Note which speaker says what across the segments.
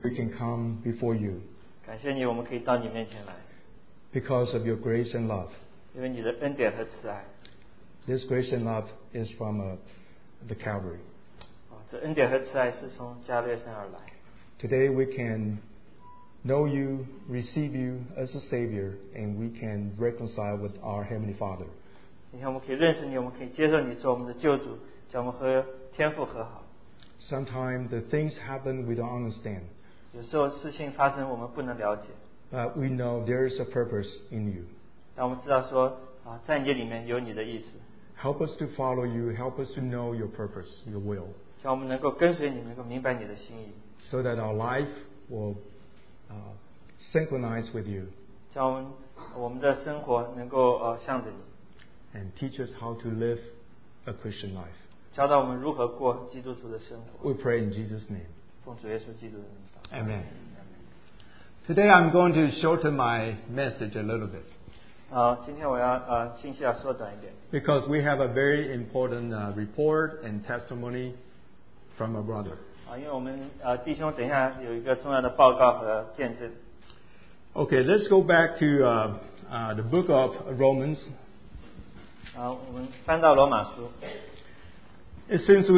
Speaker 1: we can come before you
Speaker 2: 感谢你，我们可以到你面前来，
Speaker 1: because of your grace and love.
Speaker 2: 因为你的恩典和慈爱。
Speaker 1: This grace and love is from the Calvary.
Speaker 2: 这恩典和慈爱是从加略山而来。
Speaker 1: Today we can know you, receive you as a Savior, and we can reconcile with our Heavenly Father.
Speaker 2: 今天我们可以认识你，我们可以接受你做我们的救主，叫我们和天父和好。
Speaker 1: Sometimes the things happen we don't understand,
Speaker 2: 有时候事情发生我们不能了解，
Speaker 1: but we know there is a purpose in you.
Speaker 2: 但我们知道说在你里面有你的意思，
Speaker 1: Help us to follow you. Help us to know your purpose, your will,
Speaker 2: 叫我们能够跟随你，能够明白你的心意，
Speaker 1: so that our life will synchronize with you
Speaker 2: 叫我们的生活能够向着你，
Speaker 1: and teach us how to live a Christian life.
Speaker 2: 教导我们如何过基督徒的生活。
Speaker 1: We pray in Jesus' name.
Speaker 2: 奉主耶稣基督的名祷告。
Speaker 1: Amen. Today I'm going to shorten my message a little bit
Speaker 2: 今天我要信息要缩短一点，
Speaker 1: because we have a very important report and testimony from a brother.
Speaker 2: 因为我们弟兄等一下有一个重要的报告和见证。
Speaker 1: Okay, let's go back to the book of Romans.
Speaker 2: 我们翻到罗马书。
Speaker 1: Since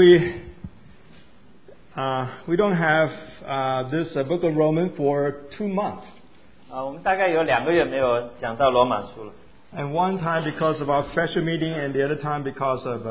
Speaker 1: we don't have this book of Romans for 2 months.
Speaker 2: 我们大概有2个月没有讲到罗马书了。
Speaker 1: And one time because of our special meeting, and the other time because of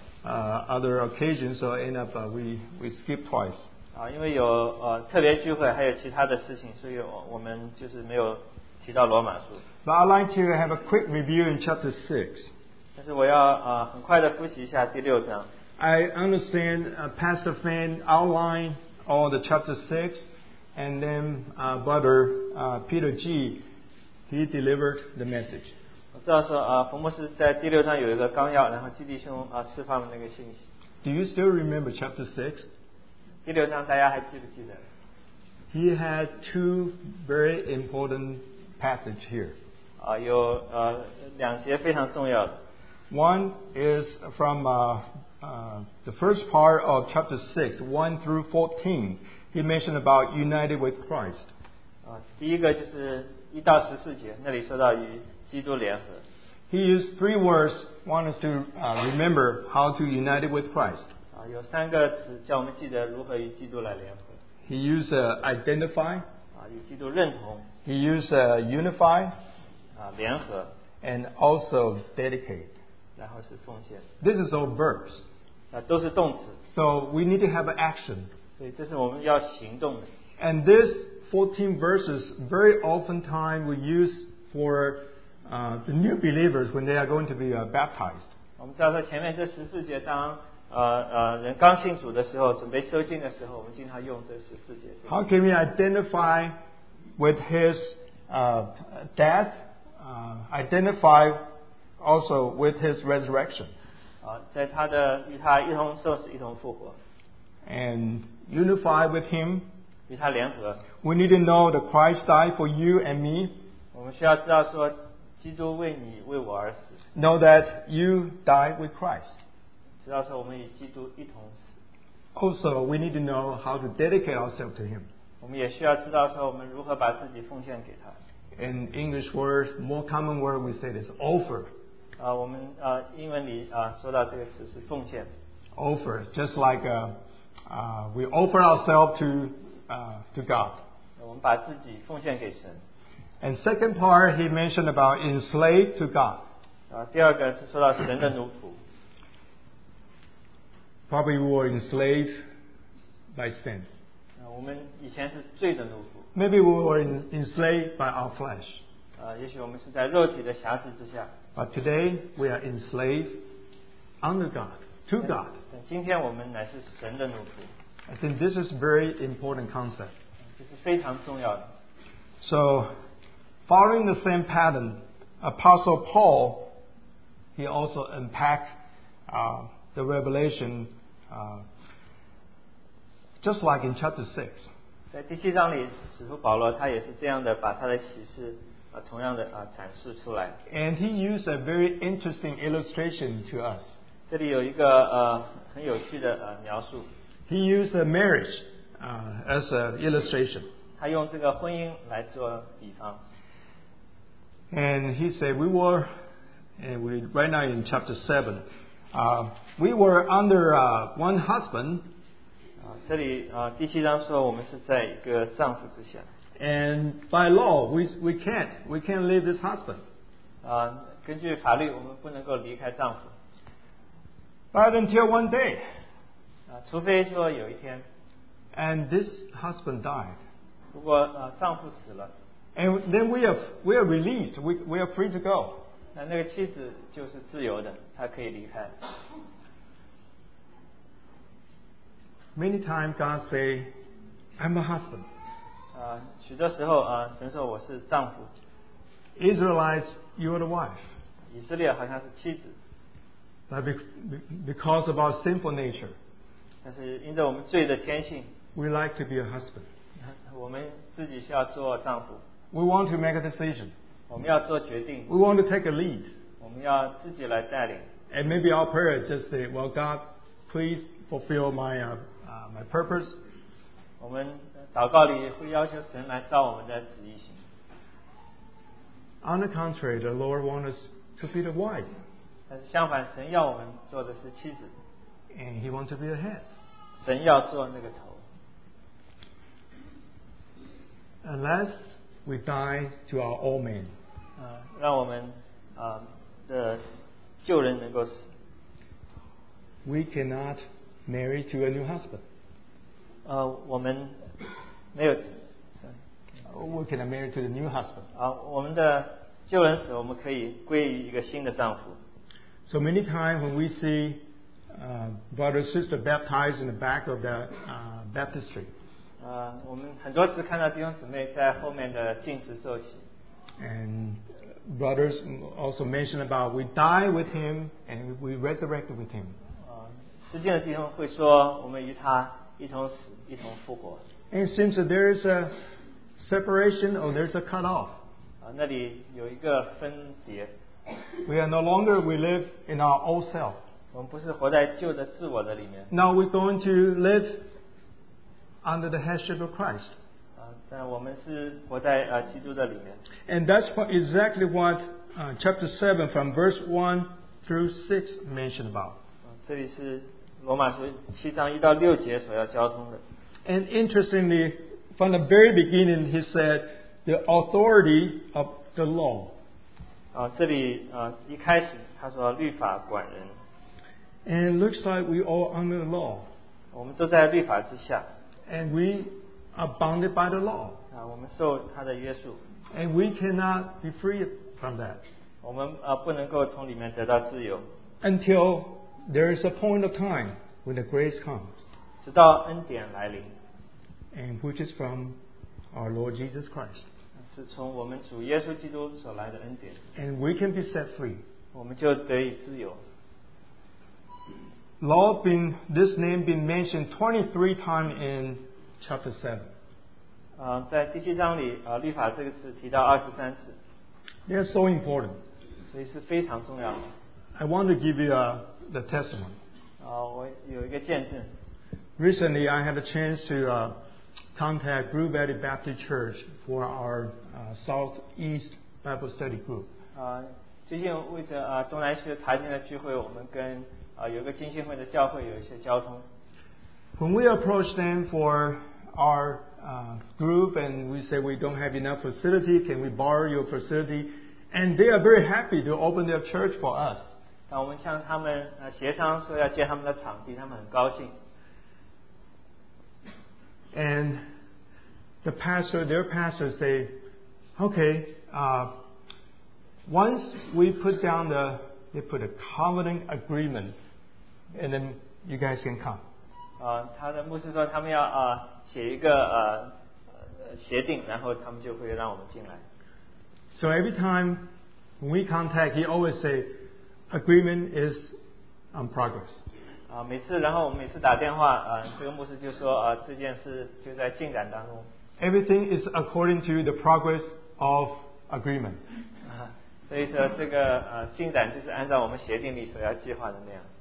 Speaker 1: other occasions, so end up we skip twice.
Speaker 2: 因为有特别聚会，还有其他的事情，所以我们就是没有提到罗马书。
Speaker 1: But I'd like to have a quick review in chapter 6.
Speaker 2: 但是我要很快的复习一下第6章。
Speaker 1: I understand Pastor Fan outlined all the chapter 6, and then Brother Peter G, he delivered the message.
Speaker 2: 我知道说冯牧师在第6章有一个纲要，然后基弟兄释放了那个信息。
Speaker 1: Do you still remember chapter 6?
Speaker 2: 第6章大家还记不记得？
Speaker 1: He had 2 very important passages here.
Speaker 2: 有2节非常重要的。
Speaker 1: One is from the first part of chapter 6, 1 through 14. He mentioned about united with Christ.
Speaker 2: 第一个就是1到14节，那里说到与基督联合。
Speaker 1: He used 3 words, want us to remember how to unite with Christ.
Speaker 2: 有3个词叫我们记得如何与基督来联合。
Speaker 1: He used identify,
Speaker 2: 与基督认同。
Speaker 1: he used unify,
Speaker 2: 联合，
Speaker 1: and also dedicate.
Speaker 2: 然后是奉献。
Speaker 1: This is all verbs.
Speaker 2: 都是动词。
Speaker 1: So we need to have an action.
Speaker 2: 所以这是我们要行动的。
Speaker 1: And these 14 verses very oftentimes we use for the new believers when they are going to be baptized.
Speaker 2: 我们知道说前面这14节，当人刚信主的时候，准备收经的时候，我们经常用这14节。
Speaker 1: How can we identify with his death? Identify also with his resurrection.
Speaker 2: 在他的与他一同受死，一同复活，
Speaker 1: And unify with him.
Speaker 2: 与他联合。
Speaker 1: We need to know that Christ died for you and me.
Speaker 2: 我们需要知道说，基督为你为我而死，
Speaker 1: Know that you died with Christ.
Speaker 2: 知道说我们与基督一同死。
Speaker 1: Also, we need to know how to dedicate ourselves to him.
Speaker 2: 我们也需要知道说我们如何把自己奉献给他。
Speaker 1: In English word, more common word we say is offer.
Speaker 2: 我们英文里说到这个词是奉献。
Speaker 1: Offer, just like we offer ourselves to God.
Speaker 2: 我们把自己奉献给神。
Speaker 1: And second part, he mentioned about enslaved to God.
Speaker 2: 第二个是说到神的奴仆。
Speaker 1: Probably we were enslaved by sin.
Speaker 2: 我们以前是罪的奴仆。
Speaker 1: Maybe we were enslaved by our flesh.
Speaker 2: 也许我们是在肉体的辖制之下。
Speaker 1: But today we are enslaved under God, to God.
Speaker 2: 今天我们乃是神的奴仆。
Speaker 1: I think this is very important concept.
Speaker 2: 这是非常重要的。
Speaker 1: So, following the same pattern, Apostle Paul, he also unpacked the revelation just like in chapter 6.
Speaker 2: 在第7章里，使徒保罗他也是这样的把他的启示同样的展示出来。
Speaker 1: And he used a very interesting illustration to us.
Speaker 2: 这里有一个很有趣的描述。
Speaker 1: He used a marriage as an illustration.
Speaker 2: 他用这个婚姻来做比方。
Speaker 1: And he said, right now in chapter 7, we were under one husband.
Speaker 2: 这里第7章说我们是在一个丈夫之下。
Speaker 1: And by law, we can't leave this husband.
Speaker 2: 根据法律，我们不能够离开丈夫。
Speaker 1: But until one day,
Speaker 2: 除非说有一天
Speaker 1: and this husband died.
Speaker 2: 如果丈夫死了，
Speaker 1: And then we are released. We are free to go.
Speaker 2: 那个妻子就是自由的，她可以离开。
Speaker 1: Many times God say, I'm a husband.
Speaker 2: 许多时候神说我是丈夫。
Speaker 1: Israelites, you are the wife.
Speaker 2: 以色列好像是妻子。
Speaker 1: But because of our sinful nature,
Speaker 2: 但是因着我们罪的天性，
Speaker 1: we like to be a husband.
Speaker 2: 我们自己需要做丈夫。
Speaker 1: We want to make a decision.
Speaker 2: 我们要做决定。
Speaker 1: We want to take a lead.
Speaker 2: 我们要自己来带领。
Speaker 1: And maybe our prayer just say, well, God, please fulfill my purpose.
Speaker 2: 我们祷告里会要求神来照我们的旨意行。
Speaker 1: On the contrary, the Lord wants us to be the wife.
Speaker 2: 但是相反，神要我们做的是妻子。
Speaker 1: And He wants to be the head.
Speaker 2: 神要做那个头。
Speaker 1: Unless we die to our old man.
Speaker 2: 让我们的旧人能够死。
Speaker 1: We cannot marry to a new husband.
Speaker 2: 我们没有。
Speaker 1: We cannot marry to the new husband.
Speaker 2: 我们的旧人死，我们可以归于一个新的丈夫。
Speaker 1: So many times when we see brother sister baptized in the back of the baptistry.
Speaker 2: 我们很多次看到弟兄姊妹在后面的进食受洗。
Speaker 1: And brothers also mention about we die with him and we resurrected with him.
Speaker 2: 实践的弟兄会说，我们与他一同死，一同复活。
Speaker 1: And it seems that there is a separation or there's a cut off.
Speaker 2: 那里有一个分别。
Speaker 1: We are no longer we live in our old self.
Speaker 2: 我们不是活在旧的自我的里面。
Speaker 1: Now we're going to live under the headship of Christ.
Speaker 2: 但我们是活在基督的里面。
Speaker 1: And that's exactly what chapter 7 from verse 1 through 6 mention about.
Speaker 2: 这里是罗马书7章1到6节所要交通的。
Speaker 1: And interestingly, from the very beginning, he said the authority of the law.
Speaker 2: 这里一开始他说律法管人。
Speaker 1: And it looks like we all under the law.
Speaker 2: 我们都在律法之下。
Speaker 1: And we are bounded by the law.
Speaker 2: 我们受他的约束。
Speaker 1: And we cannot be free from that.
Speaker 2: 我们不能够从里面得到自由。
Speaker 1: Until there is a point of time when the grace comes.
Speaker 2: 直到恩典来临。
Speaker 1: And which is from our Lord Jesus Christ.
Speaker 2: 是从我们主耶稣基督所来的恩典。
Speaker 1: And we can be set free.
Speaker 2: 我们就得以自由。
Speaker 1: Law this name been mentioned 23 times in chapter 7.
Speaker 2: 在第7章里，律法这个词提到23次。
Speaker 1: They are so important.
Speaker 2: 所以是非常重要的。
Speaker 1: I want to give you the testimony.
Speaker 2: 我有一个见证。
Speaker 1: Recently, I had a chance to contact Blue Valley Baptist Church for our Southeast Bible Study Group.
Speaker 2: 最近为着东南区的查经的聚会，我们跟有一个浸信会的教会有一些交通。
Speaker 1: When we approach them for our group and we say we don't have enough facility, can we borrow your facility? And they are very happy to open their church for us.
Speaker 2: 当我们向他们协商说要借他们的场地，他们很高兴。
Speaker 1: And their pastor say, okay, once we put a covenant agreement, and then you guys can come.
Speaker 2: 他的牧师说他们要写一个协定，然后他们就会让我们进来。
Speaker 1: So every time when we contact, he always say, agreement is on progress.
Speaker 2: 然后我们每次打电话，这个牧师就说这件事就在进展当中。
Speaker 1: Everything is according to the progress of agreement.
Speaker 2: 所以说这个进展就是按照我们协定里所要计划的那样。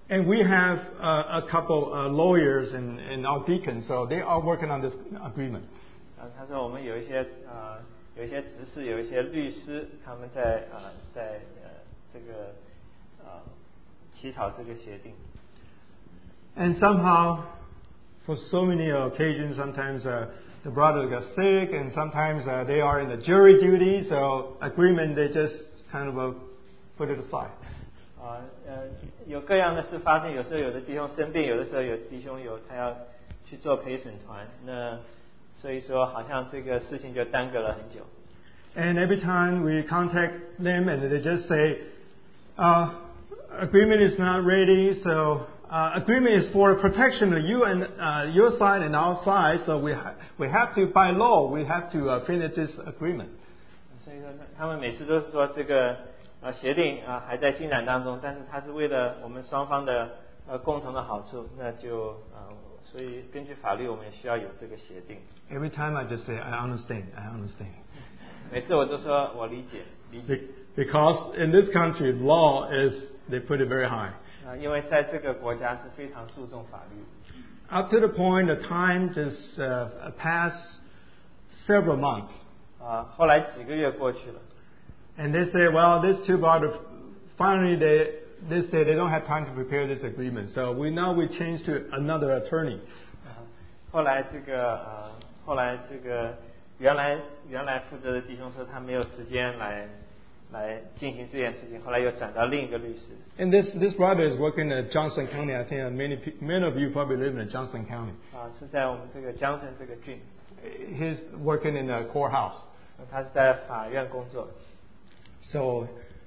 Speaker 1: And we have a couple lawyers and our deacons, so they are working on this agreement.
Speaker 2: 他说我们有一些执事，有一些律师，他们在这个起草这个协定。
Speaker 1: And somehow, for so many occasions, sometimes the brother got sick, and sometimes they are in the jury duty, so agreement they just kind of put it aside.
Speaker 2: 有各样的事发生，有时候有的弟兄生病，有的时候有弟兄他要去做陪审团，那所以说好像这个事情就耽搁了很久。
Speaker 1: And every time we contact them, and they just say, agreement is not ready, so agreement is for protection of you and your side and our side, so we have to, by law, we have to finish this agreement.
Speaker 2: 所以说他们每次都是说这个协定还在进展当中，但是它是为了我们双方的共同的好处，那就所以根据法律我们也需要有这个协定。
Speaker 1: Every time I just say, I understand.
Speaker 2: 每次我都说我理解。
Speaker 1: Because in this country, law is, they put it very high.
Speaker 2: 因为在这个国家是非常注重法律。
Speaker 1: Up to the point, the time just passed several months.
Speaker 2: 后来几个月过去了。
Speaker 1: And they say, well, these two brothers, finally they say they don't have time to prepare this agreement. So we change to another attorney.
Speaker 2: 后来这个原来负责的弟兄说他没有时间来进行这件事情，后来又转到另一个律师。
Speaker 1: And this brother is working at Johnson County. I think many of you probably live in Johnson County.
Speaker 2: 是在我们这个江城这个郡。
Speaker 1: He's working in a courthouse.
Speaker 2: 他是在法院工作。
Speaker 1: So,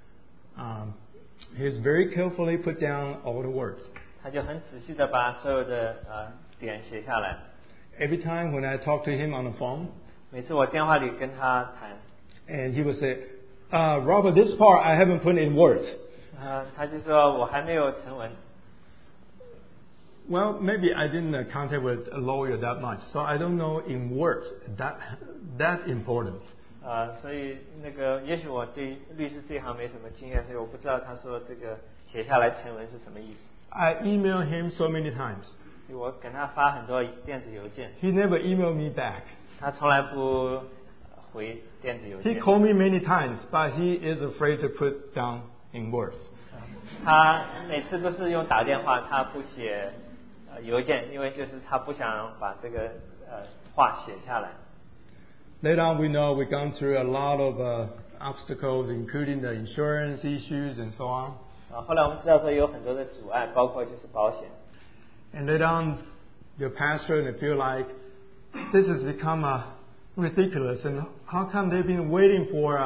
Speaker 1: he's very carefully put down all the words.
Speaker 2: 他就很仔细的把所有的点写下来。
Speaker 1: Every time when I talk to him on the phone,
Speaker 2: 每次我电话里跟他谈
Speaker 1: and he would say, Robert, this part I haven't put in words.
Speaker 2: 他就说我还没有成文。
Speaker 1: Well, maybe I didn't contact with a lawyer that much, so I don't know in words that important.
Speaker 2: 所以那个也许我对律师这一行没什么经验，所以我不知道他说这个写下来成文是什么意思。
Speaker 1: I emailed him so many times.
Speaker 2: 我给他发很多电子邮件。
Speaker 1: He never emailed me back.
Speaker 2: 他从来不回电子邮件。
Speaker 1: He called me many times, but he is afraid to put down in words.
Speaker 2: 他每次都是用打电话，他不写邮件，因为就是他不想把这个话写下来。
Speaker 1: Later on, we know we've gone through a lot of obstacles, including the insurance issues and so on.
Speaker 2: 后来我们知道说有很多的阻碍，包括就是保险。
Speaker 1: And later on, your pastor and they feel like this has become ridiculous, and how come they've been waiting for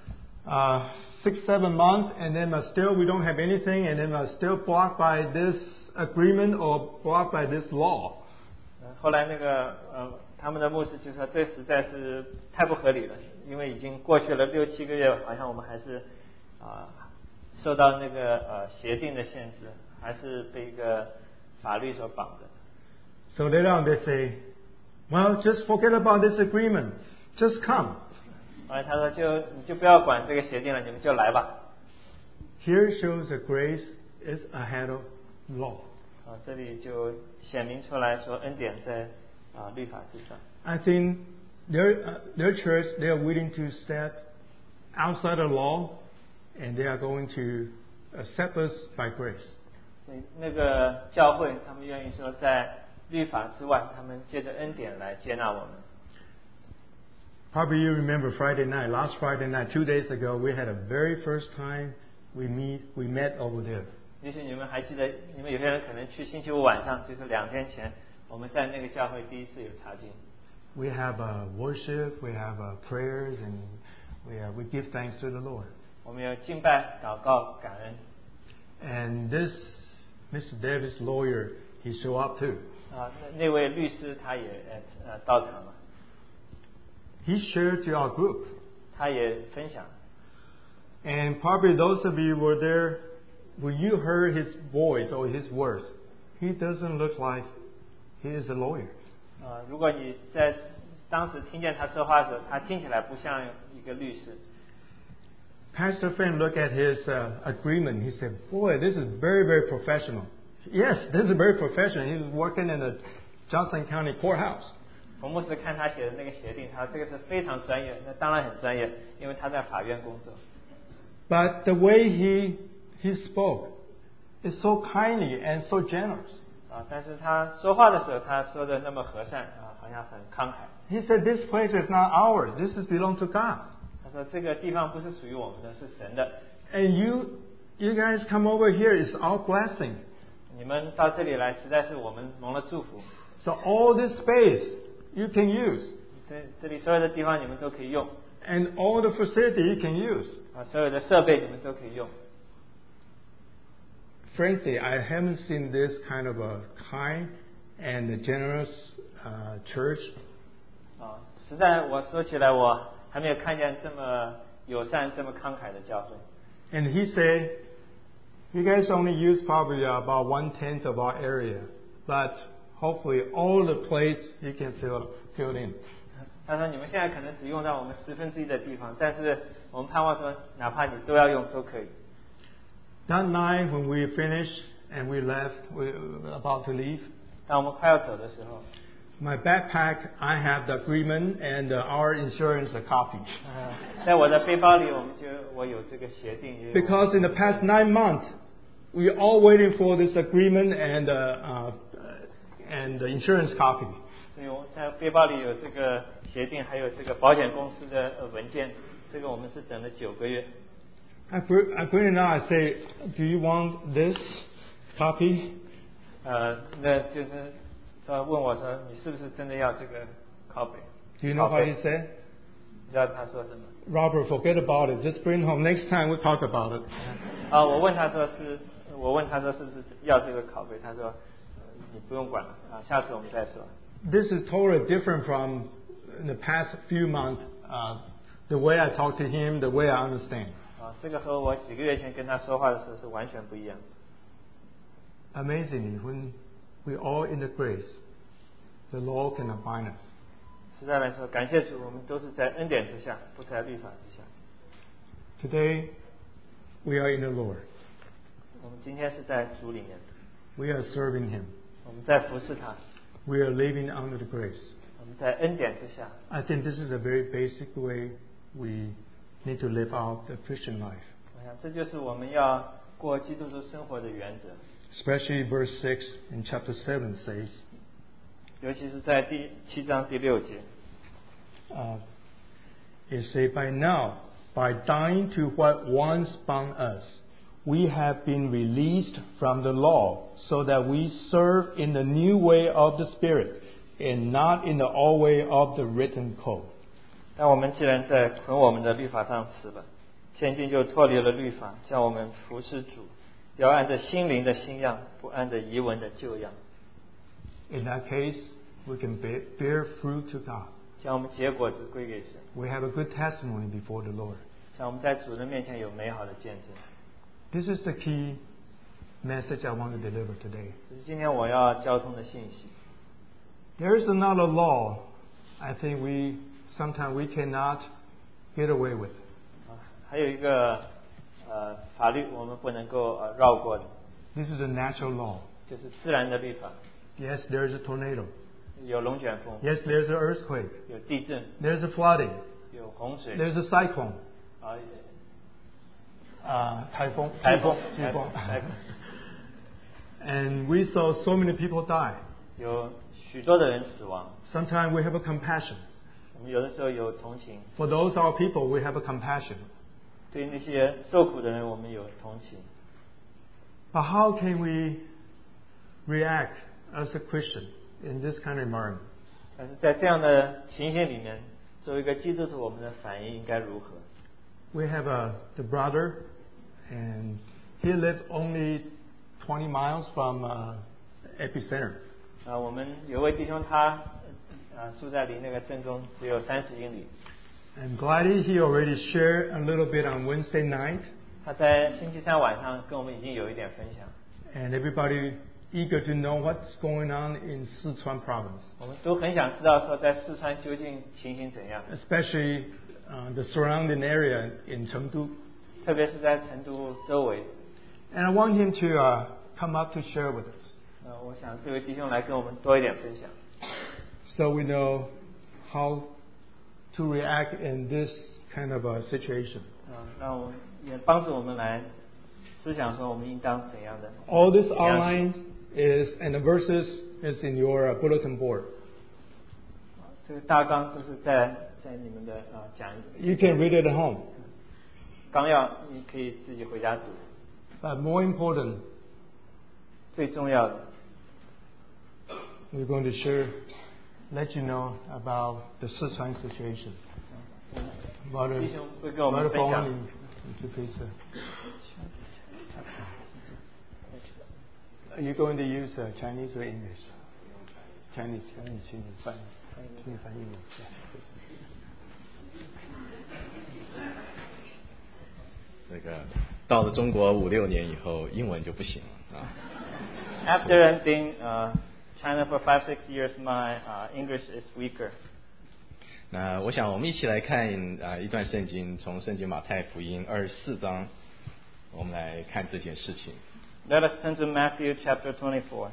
Speaker 1: 6-7 months, and then still we don't have anything, and then still blocked by this agreement or blocked by this law.
Speaker 2: 后来那个他们的牧师就说这实在是太不合理了，因为已经过去了6-7个月，好像我们还是受到那个协定的限制，还是被一个法律所绑着。
Speaker 1: So later on they say, well, just forget about this agreement, just come.
Speaker 2: 后来他说你就不要管这个协定了，你们就来吧。
Speaker 1: Here shows that grace is ahead of law.
Speaker 2: 这里就显明出来说恩典在律法之上。
Speaker 1: I think their church, they are willing to step outside the law, and they are going to accept us by grace.
Speaker 2: 所以那个教会他们愿意说在律法之外，他们借着恩典来接纳我们。
Speaker 1: Probably you remember last Friday night, 2 days ago, we had a very first time we met over there.
Speaker 2: 也许你们还记得，你们有些人可能去星期五晚上，就是2天前，我们在那个教会第一次有查经。
Speaker 1: We have worship, we have prayers, and we give thanks to the Lord.
Speaker 2: 我们有敬拜、祷告、感恩。
Speaker 1: And this Mr. Davis lawyer, he showed up too.
Speaker 2: 那位律师他也到场了。
Speaker 1: He shared to our group.
Speaker 2: 他也分享。
Speaker 1: And probably those of you who were there, when you heard his voice or his words, he doesn't look like he is a lawyer.
Speaker 2: 如果你在当时听见他说话的时候，他听起来不像一个律师。
Speaker 1: Pastor Fan looked at his agreement. He said, "Boy, this is very, very professional." Yes, this is very professional. He's working in the Johnson County courthouse.
Speaker 2: 冯牧师看他写的那个协定，他说这个是非常专业，那当然很专业，因为他在法院工作。
Speaker 1: But the way he spoke is so kindly and so generous.
Speaker 2: 但是他说话的时候，他说的那么和善好像很慷慨。
Speaker 1: He said, "This place is not ours. This is belong to God."
Speaker 2: 他说这个地方不是属于我们的，是神的。
Speaker 1: And you guys come over here is our blessing.
Speaker 2: 你们到这里来，实在是我们蒙了祝福。
Speaker 1: So all this space you can use.
Speaker 2: 这里所有的地方你们都可以用。
Speaker 1: And all the facility you can use.
Speaker 2: 所有的设备你们都可以用。
Speaker 1: Frankly, I haven't seen this kind of a kind and generous church.
Speaker 2: 实在我说起来，我还没有看见这么友善、这么慷慨的教会。
Speaker 1: And he said, "You guys only use probably about 1/10 of our area, but hopefully all the place you can fill in."
Speaker 2: 他说：“你们现在可能只用到我们1/10的地方，但是我们盼望说，哪怕你都要用，都可以。”
Speaker 1: That night when we finished and we left, we were about to leave.
Speaker 2: 当我们快要走的时候
Speaker 1: My backpack, I have the agreement and our insurance copy.
Speaker 2: 在我的背包里，我有这个协定。
Speaker 1: Because in the past 9 months, we all waiting for this agreement and the insurance copy.
Speaker 2: 所以我在背包里有这个协定，还有这个保险公司的文件。这个我们是等了9个月。
Speaker 1: I bring it out. I say, "Do you want this copy?"
Speaker 2: 那就是说问我说，你是不是真的要这个 copy？
Speaker 1: Do you know what he said?
Speaker 2: 你知道他说什么
Speaker 1: Robert, forget about it. Just bring it home. Next time we'll talk about it.
Speaker 2: 我问他说是不是要这个拷贝？他说你不用管了下次我们再说。
Speaker 1: This is totally different from in the past few months. The way I talk to him, the way I understand.
Speaker 2: 这个和我几个月前跟他说话的时候是完全不一样。
Speaker 1: Amazingly, when we all in the grace, the law cannot bind us.
Speaker 2: 实在来说，感谢主，我们都是在恩典之下，不在律法之下。
Speaker 1: Today, we are in the Lord.
Speaker 2: 我们今天是在主里面，
Speaker 1: We are serving Him.
Speaker 2: 我们在服侍他，
Speaker 1: We are living under the grace.
Speaker 2: 我们在恩典之下。
Speaker 1: I think this is a very basic way we need to live out the Christian life.
Speaker 2: 我想这就是我们要过基督徒生活的原则。
Speaker 1: Especially verse 6 in chapter 7 says,
Speaker 2: 尤其是在第7章第6节。
Speaker 1: It says, "By now, by dying to what once bound us, we have been released from the law, so that we serve in the new way of the Spirit, and not in the old way of the written code."
Speaker 2: 但我们既然在捆我们的律法上死了，现今就脱离了律法，叫我们服侍主，要按着心灵的新样，不按着遗文的旧样。
Speaker 1: In that case, we can bear fruit to God.
Speaker 2: 将我们结果子归给神。
Speaker 1: We have a good testimony before the Lord.
Speaker 2: 像我们在主人面前有美好的见证。
Speaker 1: This is the key message I want to deliver today.
Speaker 2: 这是今天我要交通的信息。
Speaker 1: There is another law I think sometimes we cannot get away with.
Speaker 2: 还有一个法律我们不能够绕过的。
Speaker 1: This is a natural law.
Speaker 2: 就是自然的律法。
Speaker 1: Yes, there is a tornado.
Speaker 2: 有龙卷风。
Speaker 1: Yes, there's an earthquake.
Speaker 2: 有地震。
Speaker 1: There's a flooding.
Speaker 2: 有洪水。
Speaker 1: There's a cyclone. 台风。And we saw so many people die.
Speaker 2: 有许多的人死亡。
Speaker 1: Sometimes we have a compassion.
Speaker 2: 我们有的时候有同情。
Speaker 1: For those our people, we have a compassion.
Speaker 2: 对那些受苦的人，我们有同情。
Speaker 1: But how can we react as a Christian in this kind of environment?
Speaker 2: 但是在这样的情形里面，作为一个基督徒，我们的反应应该如何
Speaker 1: We have the brother, and he lived only 20 miles from epicenter.
Speaker 2: 我们有位弟兄，他住在离那个震中只有30英里。
Speaker 1: And gladly he already shared a little bit on Wednesday night.
Speaker 2: 他在星期三晚上跟我们已经有一点分享。
Speaker 1: And everybody eager to know what's going on in Sichuan province.
Speaker 2: 我们都很想知道说在四川究竟情形怎样。
Speaker 1: Especially the surrounding area in Chengdu.
Speaker 2: 特别是在成都周围。
Speaker 1: And I want him come up to share with us.
Speaker 2: 我想这位弟兄来跟我们多一点分享。
Speaker 1: So we know how to react in this kind of a situation.
Speaker 2: 那我也帮助我们来思想说我们应当怎样的。
Speaker 1: All this outline is and the verses is in your bulletin board.
Speaker 2: 这个大纲就是在你们的讲义。
Speaker 1: You can read it at home.
Speaker 2: 纲要你可以自己回家读。
Speaker 1: But more important,
Speaker 2: 最重要的。
Speaker 1: we're going to let you know about the Sichuan situation.
Speaker 2: 弟兄会跟我们分享。
Speaker 1: Are you going to use Chinese or English? Chinese. 请你翻译一下。
Speaker 3: 这个到了中国5、6年以后，英文就不行了啊。
Speaker 2: After being China for 5, 6 years, my English is weaker.
Speaker 3: 那我想我们一起来看一段圣经，从圣经马太福音24章，我们来看这件事情。
Speaker 2: Let us turn to Matthew chapter 24.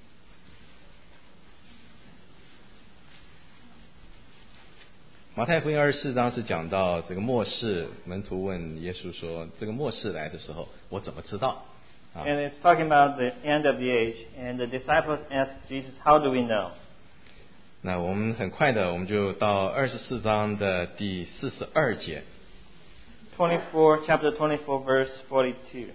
Speaker 3: 马太福音24章是讲到这个末世，门徒问耶稣说：“这个末世来的时候，我怎么知道？”
Speaker 2: And it's talking about the end of the age, and the disciples asked Jesus, "How do we know?"
Speaker 3: 那我们很快的，我们就到24章的第42节。
Speaker 2: Chapter 24, verse 42.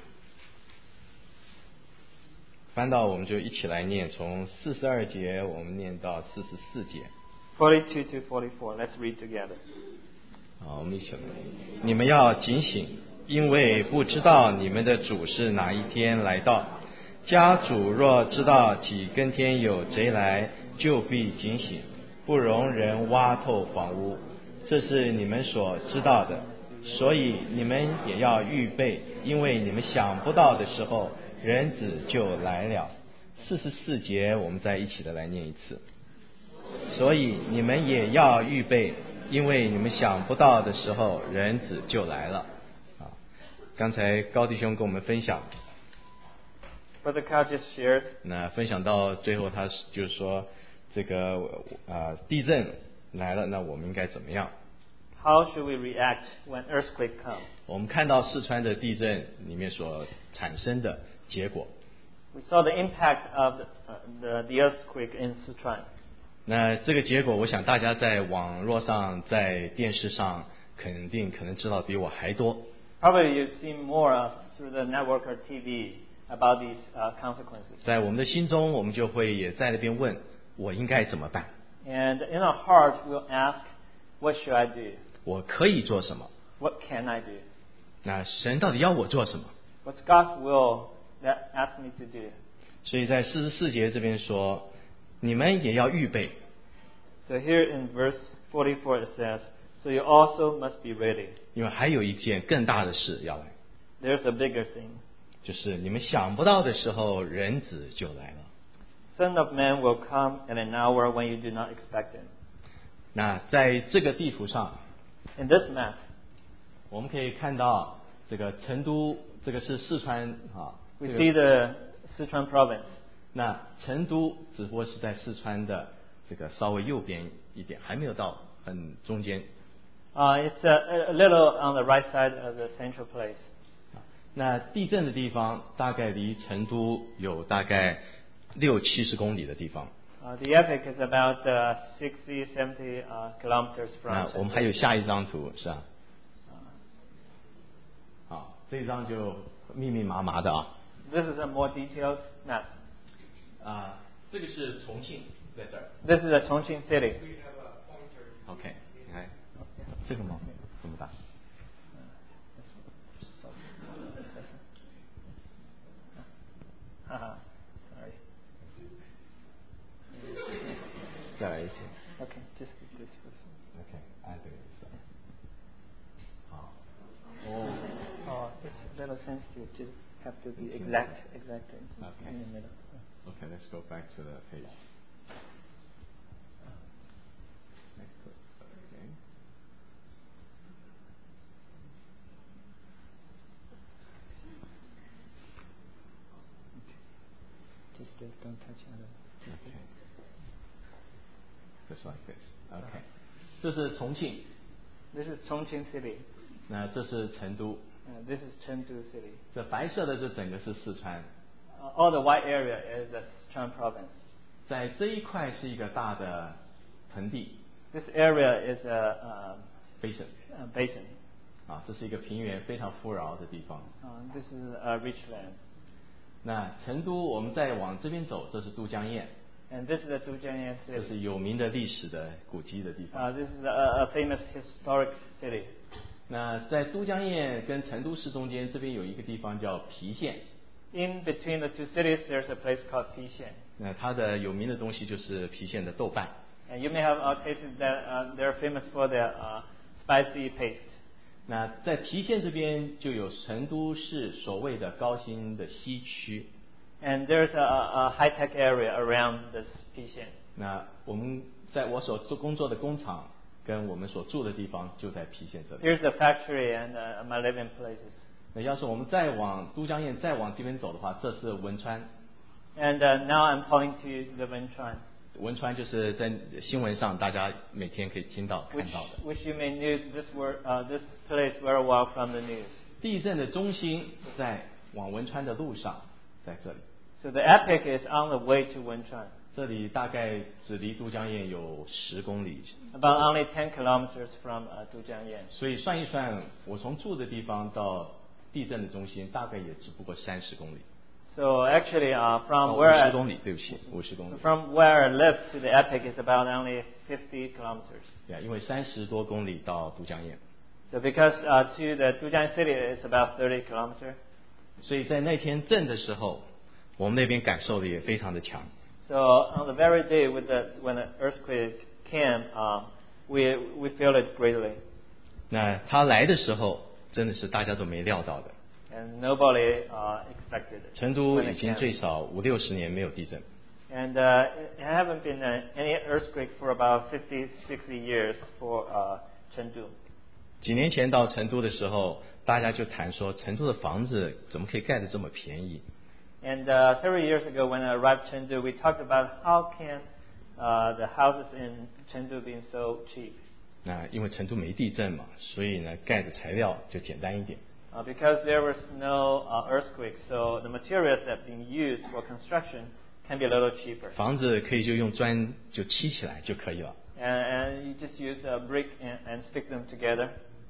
Speaker 3: 翻到我们就一起来念，从42节我们念到44节。
Speaker 2: 42 to 44. Let's read together.
Speaker 3: 好，我们一起来。你们要警醒，因为不知道你们的主是哪一天来到。家主若知道几更天有贼来，就必警醒，不容人挖透房屋。这是你们所知道的，所以你们也要预备，因为你们想不到的时候，人子就来了。44节我们再一起的来念一次。所以你们也要预备，因为你们想不到的时候，人子就来了。刚才高弟兄跟我们分享，
Speaker 2: Brother Carl just shared.
Speaker 3: 那分享到最后，他就是说，这个地震来了，那我们应该怎么样？
Speaker 2: How should we react when earthquake comes?
Speaker 3: 我们看到四川的地震里面所产生的结果。
Speaker 2: We saw the impact of the earthquake in Sichuan.
Speaker 3: 那这个结果，我想大家在网络上、在电视上，可能知道比我还多。
Speaker 2: Probably you've seen more through the network or TV about these consequences.
Speaker 3: 在我们的心中，我们就会也在那边问：我应该怎么办？
Speaker 2: And in our heart, we'll ask, "What should I do?
Speaker 3: 我可以做什么？
Speaker 2: What can I do?
Speaker 3: 那神到底要我做什么？
Speaker 2: What's God's will that asks me to do?"
Speaker 3: 所以在44节这边说，你们也要预备。
Speaker 2: So here in verse 44 it says, "So you also must be ready."
Speaker 3: 因为还有一件更大的事要来，
Speaker 2: There's a bigger thing.
Speaker 3: 就是你们想不到的时候，人子就来了。
Speaker 2: Son of Man will come at an hour when you do not expect him.
Speaker 3: 那在这个地图上，
Speaker 2: In this map,
Speaker 3: 我们可以看到这个成都，这个是四川啊。
Speaker 2: we see the Sichuan province.
Speaker 3: 那成都只不过是在四川的这个稍微右边一点，还没有到很中间。
Speaker 2: It's a little on the right side of the central place.
Speaker 3: 那地震的地方大概离成都有大概60-70公里的地方。
Speaker 2: The epic is about 60, 70 kilometers
Speaker 3: 那
Speaker 2: from.
Speaker 3: 我们还有下一张图是吧？好，这一张就密密麻麻的啊。
Speaker 2: This is a more detailed map.
Speaker 3: 这个是重庆，在这儿。
Speaker 2: This is a Chongqing city.
Speaker 3: OK， 你看这个吗？这么大。
Speaker 2: Sorry.
Speaker 3: 再来一次。
Speaker 2: Okay, just this first.
Speaker 3: OK， 按这个意思。好。
Speaker 2: It's a little sensitive. Just have to be exact
Speaker 3: Okay.
Speaker 2: in the middle.
Speaker 3: Okay, let's go back to the page. Okay.
Speaker 2: Don't touch it.
Speaker 3: Just like this. OK， 这是重庆。
Speaker 2: This is Chongqing City.
Speaker 3: 那这是成都。
Speaker 2: This is Chengdu City.
Speaker 3: 这白色的这整个是四川。
Speaker 2: All the white area is the Sichuan province.
Speaker 3: 在这一块是一个大的盆地。
Speaker 2: This area is a
Speaker 3: basin.
Speaker 2: Basin.
Speaker 3: 这是一个平原非常富饶的地方。
Speaker 2: This is a rich land.
Speaker 3: 那成都我们再往这边走，这是都江堰。
Speaker 2: And this is the Dujiangyan City.
Speaker 3: 这是有名的历史的古迹的地方。
Speaker 2: This is a famous historic city.
Speaker 3: 那在都江堰跟成都市中间，这边有一个地方叫郫县。
Speaker 2: In between the two cities, there's a place called Pixian.
Speaker 3: 那它的有名的东西就是郫县的豆瓣。
Speaker 2: And you may have tasted that they're famous for their spicy paste.
Speaker 3: 那在郫县这边就有成都市所谓的高新的西区。
Speaker 2: And there's a high-tech area around this Pixian.
Speaker 3: 那我所工作的工厂跟我们所住的地方就在郫县这里。
Speaker 2: Here's the factory and my living places.
Speaker 3: 那要是我们再往都江堰再往这边走的话，这是汶川。
Speaker 2: And now I'm pointing to the Wenchuan.
Speaker 3: 汶川就是在新闻上大家每天可以听到看到的。
Speaker 2: Which you may know this place very well from the news.
Speaker 3: 地震的中心在往汶川的路上，在这里。
Speaker 2: So the epic is on the way to Wenchuan.
Speaker 3: 这里大概只离都江堰有10公里。
Speaker 2: About only 10 kilometers from Dujiangyan.
Speaker 3: 所以算一算，我从住的地方到地震的中心大概也只不过30公里。
Speaker 2: So actually, from where
Speaker 3: 50公里，对不起，50公里。
Speaker 2: From where I live to the epic is about only 50 kilometers.
Speaker 3: Yeah, 因为30多公里到都江堰。
Speaker 2: So because to the Dujiang city it's about 30 kilometers.
Speaker 3: 所以在那天震的时候，我们那边感受的也非常的强。
Speaker 2: So on the very day when the earthquake came, we feel it greatly.
Speaker 3: 那它来的时候，真的是大家都没料到的。
Speaker 2: And nobody expected it.
Speaker 3: 成都已经最少50-60年没有地震。
Speaker 2: And it haven't been any earthquake for about 50-60 years for Chengdu.
Speaker 3: 几年前到成都的时候，大家就谈说，成都的房子怎么可以盖得这么便宜？
Speaker 2: And several years ago, when I arrived Chengdu, we talked about how can the houses in Chengdu be so cheap.
Speaker 3: 那因为成都没地震嘛，所以呢，盖的材料就简单一点。
Speaker 2: Because there was no earthquake, so the materials that being used for construction can be a little cheaper.
Speaker 3: 房子可以就用砖就砌起来就可以了。
Speaker 2: And you just use a brick and stick them together.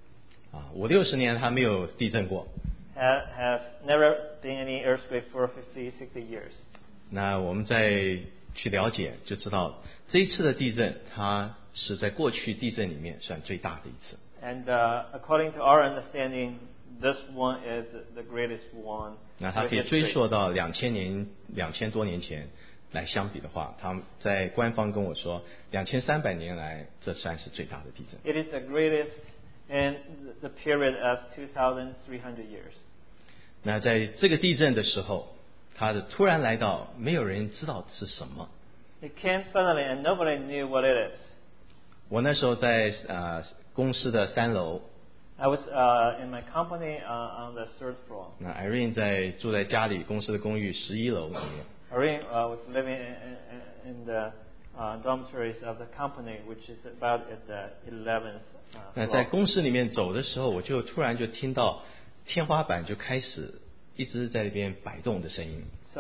Speaker 3: 50-60年还没有地震过。
Speaker 2: Have never been any earthquake for 50-60 years.
Speaker 3: 那我们再去了解，就知道这一次的地震，它是在过去地震里面算最大的一次。
Speaker 2: And according to our understanding, this one is the greatest one.
Speaker 3: 那它可以追溯到2000多年前来相比的话，他们在官方跟我说，2300年来这算是最大的地震。
Speaker 2: It is the greatest in the period of 2,300 years.
Speaker 3: 那在这个地震的时候，它的突然来到，没有人知道是什么。
Speaker 2: It came suddenly and nobody knew what it is.
Speaker 3: 我那时候在公司的3楼。
Speaker 2: I was in my company on the third floor.
Speaker 3: 那 Irene 住在家里公司的公寓11楼里面。
Speaker 2: Irene was living in the dormitories of the company, which is about at the 11th.
Speaker 3: 那在公司里面走的时候，我就突然就听到天花板就开始一直在那边摆动的声音。
Speaker 2: So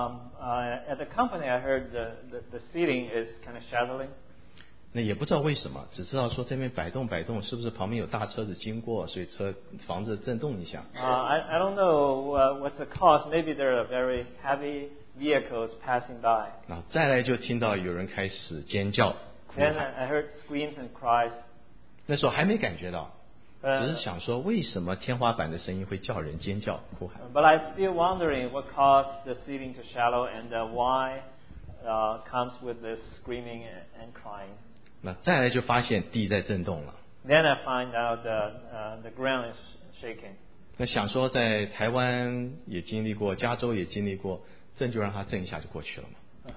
Speaker 2: at the company, I heard the ceiling is kind of shattering.
Speaker 3: 那也不知道为什么，只知道说这边摆动，是不是旁边有大车子经过，所以房子震动一下。
Speaker 2: I don't know what's the cause. Maybe there are very heavy vehicles passing by.
Speaker 3: 然后再来就听到有人开始尖叫、哭
Speaker 2: Then
Speaker 3: 喊。
Speaker 2: I heard screams and cries.
Speaker 3: 那时候还没感觉到，只是想说为什么天花板的声音会叫人尖叫、哭喊。
Speaker 2: But I'm still wondering what caused the ceiling to shatter and why comes with this screaming and crying.
Speaker 3: 那再来就发现地在震动了。
Speaker 2: Then I find out the ground is shaking.
Speaker 3: 那想说在台湾也经历过，加州也经历过，震就让它震一下就过去了嘛。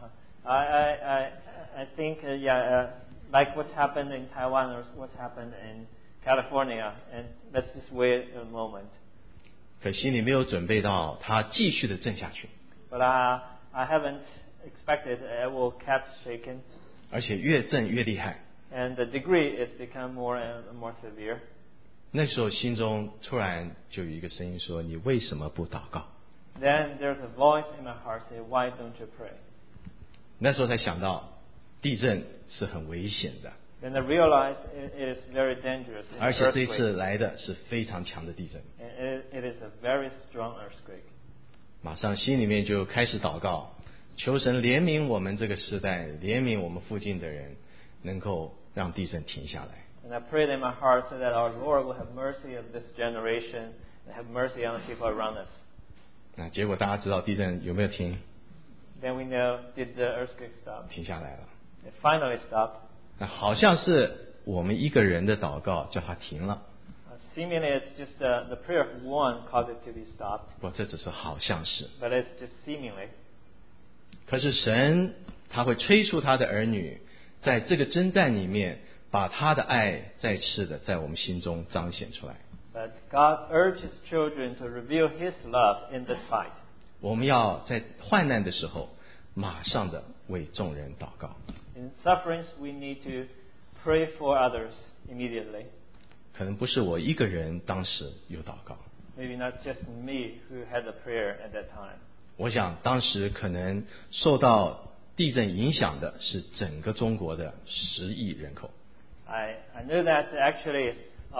Speaker 2: I think like what's happened in Taiwan or what's happened in California, and let's just wait a moment.
Speaker 3: 可惜你没有准备到它继续的震下去。
Speaker 2: But I haven't expected, it will kept shaken,
Speaker 3: 而且越震越厉害。
Speaker 2: and the degree is become more and more severe.
Speaker 3: 那时候心中突然就有一个声音说：“你为什么不祷告？”
Speaker 2: Then there's a voice in my heart say, "Why don't you pray?"
Speaker 3: 那时候才想到，地震是很危险的，
Speaker 2: Then I realized it is very dangerous.
Speaker 3: 而且这一
Speaker 2: Earthquake.
Speaker 3: 次来的是非常强的地震。
Speaker 2: It is a very strong earthquake.
Speaker 3: 马上心里面就开始祷告，求神怜悯我们这个时代，怜悯我们附近的人，能够让地震停下来。
Speaker 2: And I prayed in my heart so that our Lord will have mercy on this generation and have mercy on the people around us.
Speaker 3: 那结果大家知道地震有没有停？
Speaker 2: Then we know, did the earthquake stop?
Speaker 3: 停下来了。
Speaker 2: It finally stopped.
Speaker 3: 那好像是我们一个人的祷告叫它停了，
Speaker 2: Seemingly it's just the prayer of one caused it to be stopped,
Speaker 3: 不过这只是好像是。
Speaker 2: but it's just seemingly.
Speaker 3: 可是神他会催促他的儿女，在这个征战里面，把他的爱再次的在我们心中彰显出来。
Speaker 2: But God urged His children to reveal His love in this fight.
Speaker 3: 我们要在患难的时候，马上的为众人祷告。
Speaker 2: In sufferings, we need to pray for others immediately.
Speaker 3: 可能不是我一个人当时有祷告，
Speaker 2: Maybe not just me who had the prayer at that time.
Speaker 3: 我想当时可能受到地震影响的是整个中国的10亿人口。
Speaker 2: I knew that actually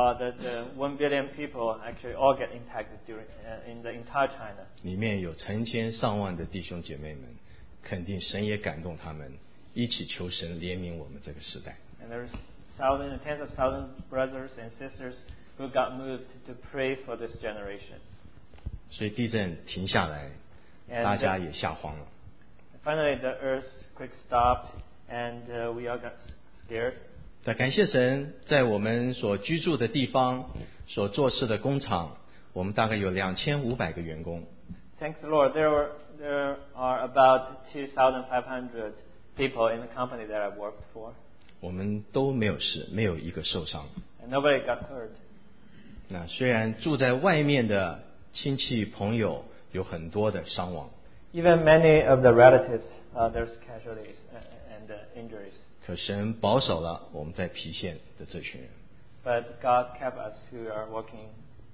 Speaker 2: the 1 billion people actually all get impacted in the entire China.
Speaker 3: 里面有成千上万的弟兄姐妹们，肯定神也感动他们，一起求神怜悯我们这个时代。
Speaker 2: And there's thousands and tens of thousands of brothers and sisters who got moved to pray for this generation.
Speaker 3: 所以地震停下来，
Speaker 2: And
Speaker 3: 大家也吓慌了。
Speaker 2: finally, the earthquake stopped, and we all got scared.
Speaker 3: 但感谢神，在我们所居住的地方、所做事的工厂，我们大概有2500个员工。
Speaker 2: Thanks the Lord, there are about 2,500 people in the company that I worked for,
Speaker 3: 我们都没有事，没有一个受伤。
Speaker 2: and nobody got hurt.
Speaker 3: 那虽然住在外面的亲戚朋友有很多的伤亡，
Speaker 2: Even many of the relatives, there's casualties and injuries.
Speaker 3: 可神保守了我们在郫县的这群人。
Speaker 2: But God kept us who are working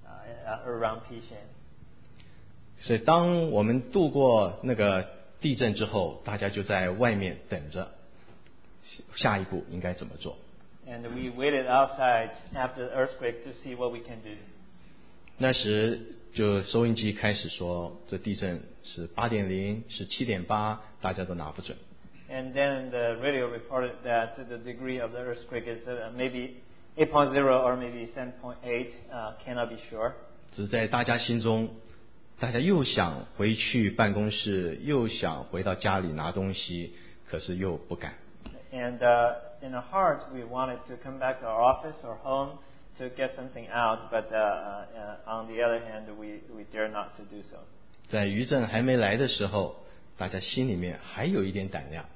Speaker 2: around Pishan.
Speaker 3: 所以当我们度过那个地震之后，大家就在外面等着下一步应该怎么做。
Speaker 2: And we waited outside after the earthquake to see what we can do.
Speaker 3: 那时就收音机开始说，这地震是8.0，是7.8，大家都拿不准。
Speaker 2: And then the radio reported that the degree of the earthquake is maybe 8.0 or maybe 7.8, cannot be sure.
Speaker 3: 只是在大家心中，大家又想回去办公室，又想回到家里拿东西，可是又不敢。
Speaker 2: And in our hearts, we wanted to come back to our office or home to get something out, but on the other hand, we dare not to do so.
Speaker 3: 在余震还没来的时候，大家心里面还有一点胆量。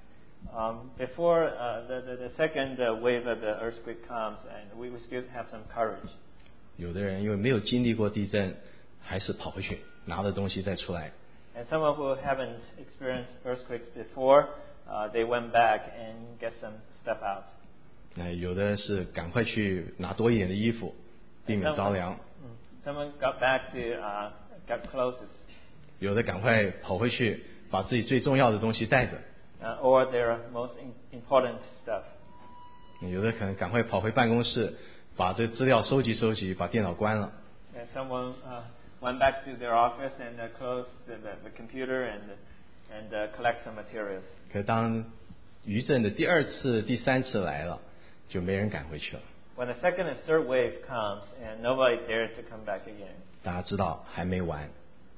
Speaker 2: Before the second wave of the earthquake comes, and we still have some courage.
Speaker 3: 有的人因为没有经历过地震，还是跑回去拿了东西再出来。
Speaker 2: And someone who haven't experienced earthquakes before, they went back and get some stuff out.
Speaker 3: 那有的是赶快去拿多一点的衣服，避免着凉。
Speaker 2: Someone got back to get clothes,
Speaker 3: 有的赶快跑回去，把自己最重要的东西带着。
Speaker 2: or their most important stuff.
Speaker 3: 有的可能赶快跑回办公室，把这资料收集，把电脑关了。
Speaker 2: And someone went back to their office and closed the computer and collect some materials.
Speaker 3: 可当余震的第2次、第3次来了，就没人敢回去了。
Speaker 2: When the second and third wave comes and nobody dared to come back again,
Speaker 3: 大家知道还没完。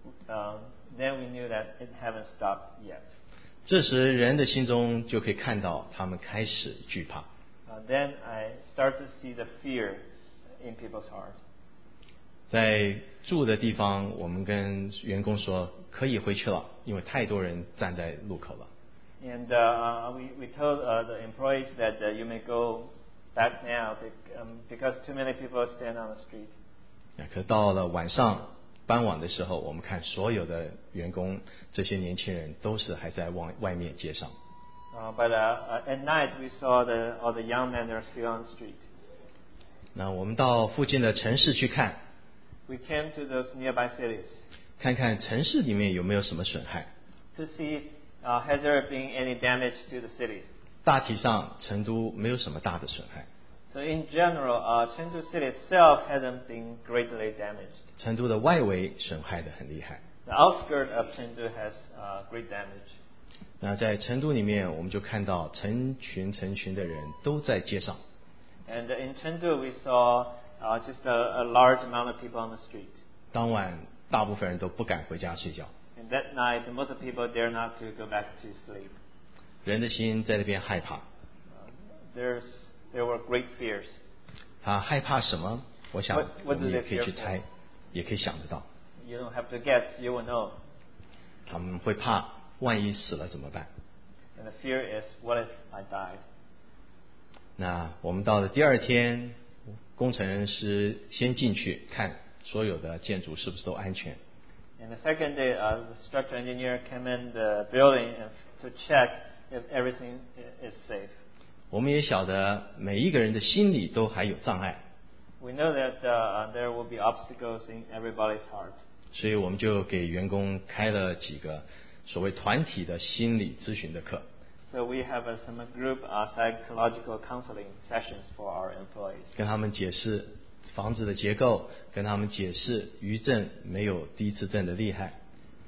Speaker 2: then we knew that it haven't stopped yet.
Speaker 3: 这时人的心中就可以看到，他们开始惧怕。
Speaker 2: Then I start to see the fear in people's hearts.
Speaker 3: 在住的地方，我们跟员工说可以回去了，因为太多人站在路口了。
Speaker 2: And we told the employees that you may go back now because too many people stand on the street.
Speaker 3: 可到了晚上， 傍晚的时候，我们看所有的员工，这些年轻人都是还在外面街上。
Speaker 2: But at night we saw all the young men are still on the street.
Speaker 3: 那我们到附近的城市去看，
Speaker 2: We came to those nearby cities
Speaker 3: 看看城市里面有没有什么损害。
Speaker 2: to see has there been any damage to the cities.
Speaker 3: 大体上，成都没有什么大的损害。
Speaker 2: So in general, Chengdu city itself hasn't been greatly damaged.
Speaker 3: 成都的外围损害得很厉害。
Speaker 2: The outskirts of Chengdu has great damage.
Speaker 3: 那在成都里面，我们就看到成群的人都在街上。
Speaker 2: And in Chengdu we saw just a large amount of people on the street.
Speaker 3: 当晚，大部分人都不敢回家睡觉。
Speaker 2: And that night, most of the people dare not to go back to sleep.
Speaker 3: 人的心在那边害怕。
Speaker 2: There were great fears.
Speaker 3: 他害怕什么？我想
Speaker 2: What
Speaker 3: 我
Speaker 2: do
Speaker 3: 们也
Speaker 2: they
Speaker 3: 可以去
Speaker 2: fear
Speaker 3: 猜
Speaker 2: for?，
Speaker 3: 也可以想得到。
Speaker 2: You don't have to guess, you will know.
Speaker 3: 他们会怕，万一死了怎么办？
Speaker 2: And the fear is, what if I died?
Speaker 3: 那我们到了第二天，工程师先进去看所有的建筑是不是都安全。
Speaker 2: And the second day, the structural engineer came in the building to check if everything is safe.
Speaker 3: 我们也晓得每一个人的心里都还有障碍，
Speaker 2: We know that there will be obstacles in everybody's heart.
Speaker 3: 所以我们就给员工开了几个所谓团体的心理咨询的课，
Speaker 2: So we have some group psychological counseling sessions for our employees.
Speaker 3: 跟他们解释房子的结构，跟他们解释余震没有第一次震的厉害。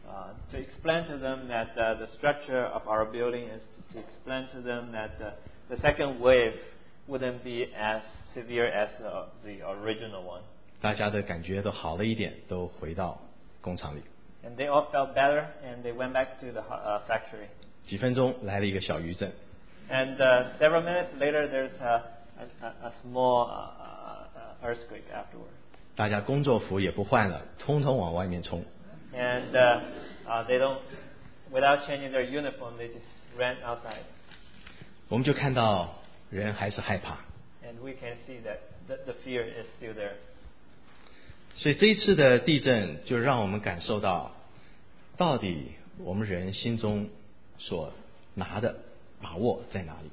Speaker 2: To explain to them that the structure of our building is to explain to them that the second wave wouldn't be as severe as the original one.
Speaker 3: 大家的感觉都好了一点，都回到工厂里。
Speaker 2: And they all felt better, and they went back to the factory.
Speaker 3: 几分钟来了一个小余震，
Speaker 2: And several minutes later, there's a small earthquake afterward.
Speaker 3: 大家工作服也不换了，通通往外面冲。
Speaker 2: And they don't, without changing their uniform, they just ran outside.
Speaker 3: 我们就看到人还是害怕，
Speaker 2: And we can see that the fear is still there.
Speaker 3: 所以这一次的地震就让我们感受到，到底我们人心中所拿的把握在哪里。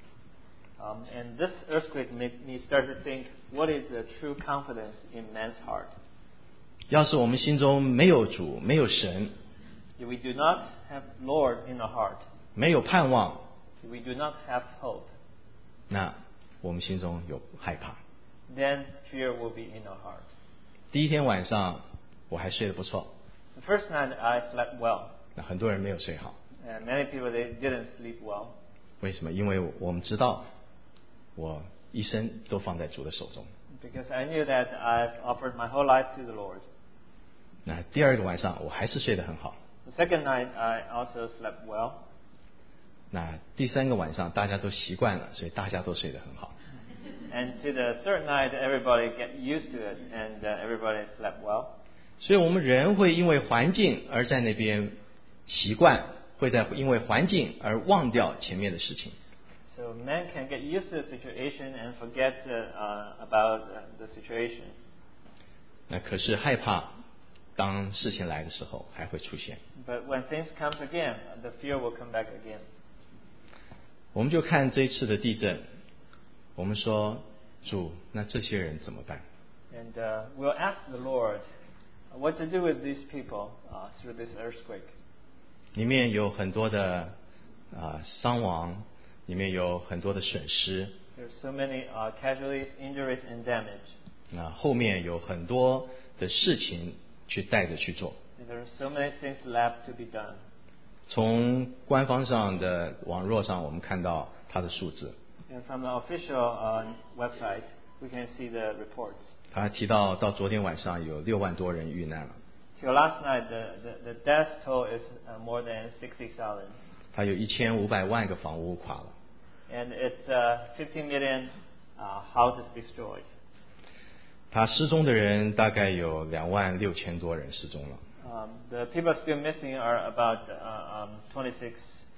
Speaker 2: And this earthquake made me start to think, what is the true confidence in man's heart?
Speaker 3: 要是我们心中没有主，没有神，
Speaker 2: If we do not have Lord in our heart,
Speaker 3: 没有盼望，
Speaker 2: if we do not have hope,
Speaker 3: 那我们心中有害怕。
Speaker 2: then fear will be in our heart.
Speaker 3: 第一天晚上我还睡得不错，
Speaker 2: The first night I slept well,
Speaker 3: 那很多人没有睡好。
Speaker 2: and many people they didn't sleep well.
Speaker 3: 为什么？因为我们知道，我一生都放在主的手中。
Speaker 2: Because I knew that I've offered my whole life to the Lord.
Speaker 3: 那第二个晚上我还是睡得很好。
Speaker 2: The second night I also slept well.
Speaker 3: 那第三个晚上大家都习惯了，所以大家都睡得很好。
Speaker 2: And to the third night, everybody get used to it, and everybody slept well.
Speaker 3: 所以我们人会因为环境而在那边习惯，会因为环境而忘掉前面的事情。
Speaker 2: So man can get used to the situation and forget about the situation.
Speaker 3: 那可是害怕，当事情来的时候还会出现。
Speaker 2: But when things comes again, the fear will come back again.
Speaker 3: 我们就看这一次的地震，我们说主，那这些人怎么办？
Speaker 2: And we'll ask the Lord what to do with these people through this earthquake.
Speaker 3: 里面有很多的伤亡，里面有很多的损失，
Speaker 2: There's so many casualties, injuries, and damage.
Speaker 3: 后面有很多的事情去带着去做。
Speaker 2: And there are so many things left to be done.
Speaker 3: 从官方上的网络上，我们看到它的数字。
Speaker 2: And from the official website, we can see the reports.
Speaker 3: 他提到昨天晚上有6万多人遇难了，
Speaker 2: Till last night, the death toll is more than 60,000.
Speaker 3: 他有1500万个房屋垮了，
Speaker 2: And it's 15 million houses destroyed.
Speaker 3: 他失踪的人大概有26000多人失踪了。
Speaker 2: The people still missing are about 26,000.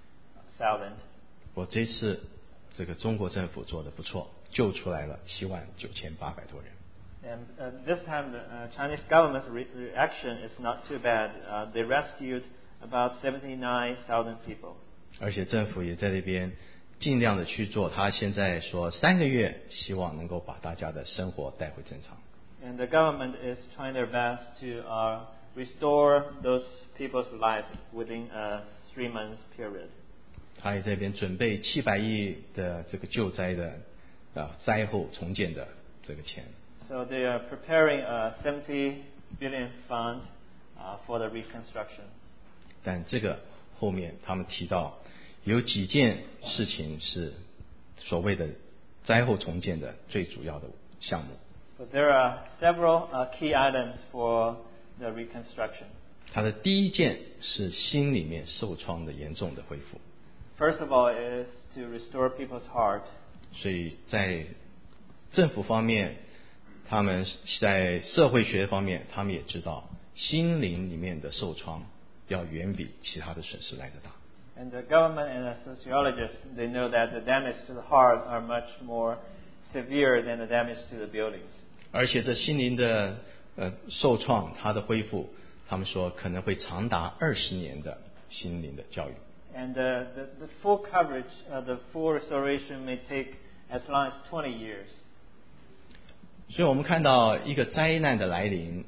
Speaker 3: 我这次这个中国政府做得不错，救出来了79800多人。
Speaker 2: And this time, the Chinese government's reaction is not too bad. They rescued about 79,000 people.
Speaker 3: 而且政府也在那边尽量的去做，他现在说3个月，希望能够把大家的生活带回正常。
Speaker 2: And the government is trying their best to restore those people's lives within a 3 months period.
Speaker 3: 他也在那边准备700亿的这个救灾的灾后重建的这个钱。
Speaker 2: So they are preparing a 70 billion fund for the reconstruction.
Speaker 3: 但这个后面他们提到有几件事情是所谓的灾后重建的最主要的项目。
Speaker 2: But there are several key items for the reconstruction.
Speaker 3: 它的第一件是心里面受创的严重的恢复。
Speaker 2: First of all is to restore people's heart.
Speaker 3: 所以在政府方面，他们在社会学方面，他们也知道心灵里面的受创要远比其他的损失来得大。
Speaker 2: And the government and the sociologists, they know that the damage to the heart are much more severe than the damage to the buildings.
Speaker 3: 而且这心灵的受创，它的恢复，他们说可能会长达20年的心灵的教育。
Speaker 2: And the full coverage, the full restoration may take as long as 20 years.
Speaker 3: 所以我们看到一个灾难的来临，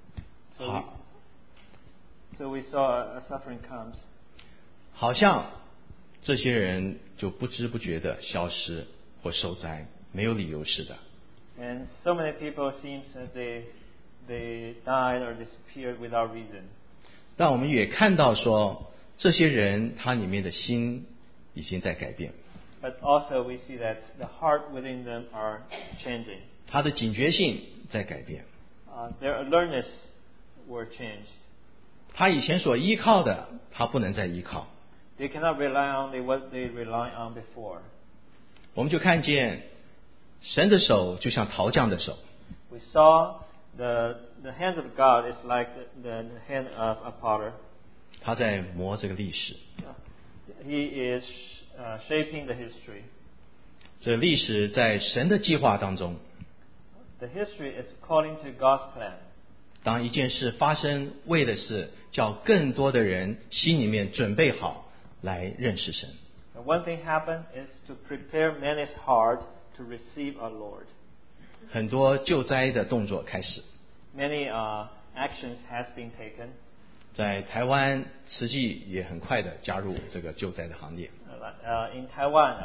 Speaker 2: So we saw a suffering comes.
Speaker 3: 好像这些人就不知不觉的消失或受灾，没有理由似的。
Speaker 2: And so many people seems that they died or disappeared without reason.
Speaker 3: 但我们也看到说，这些人他里面的心已经在改变，
Speaker 2: But also we see that the heart within them are changing.
Speaker 3: 他的警觉性在改变，
Speaker 2: Their alertness were changed.
Speaker 3: 他以前所依靠的，他不能再依靠。
Speaker 2: They cannot rely on what they relied on before.
Speaker 3: 我们就看见神的手就像陶匠的手，
Speaker 2: We saw the hands of God is like the hand of a potter.
Speaker 3: 他在磨这个历史。
Speaker 2: He is shaping the history.
Speaker 3: 这历史在神的计划当中，
Speaker 2: The history is according to God's plan.
Speaker 3: 当一件事发生，为的是叫更多的人心里面准备好来认识神。
Speaker 2: And one thing happened is to prepare many's heart to receive our Lord.
Speaker 3: 很多救灾的动作开始，
Speaker 2: Many actions has been taken.
Speaker 3: 在台湾慈济也很快的加入这个救灾的行列。
Speaker 2: In Taiwan,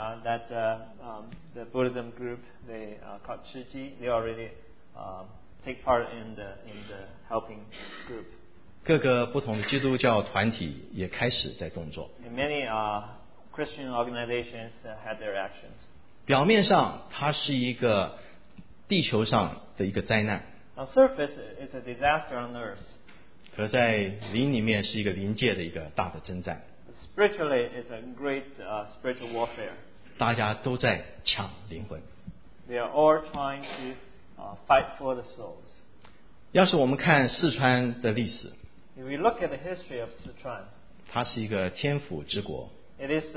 Speaker 2: the Buddhism group, they called Chi Ji, they already take part in the helping group.
Speaker 3: 各个不同的基督教团体也开始在动作。
Speaker 2: And many Christian organizations had their actions.
Speaker 3: 表面上它是一个地球上的一个灾难，
Speaker 2: On surface, it's a disaster on earth.
Speaker 3: 可在灵里面是一个灵界的一个大的征战。
Speaker 2: Spiritually, it's a great spiritual warfare.
Speaker 3: 大家都在抢灵魂。
Speaker 2: They are all trying to fight for the souls.
Speaker 3: 要是我们看四川的历史，
Speaker 2: If we look at the history of Sichuan,
Speaker 3: 它是一个天府之国，
Speaker 2: it is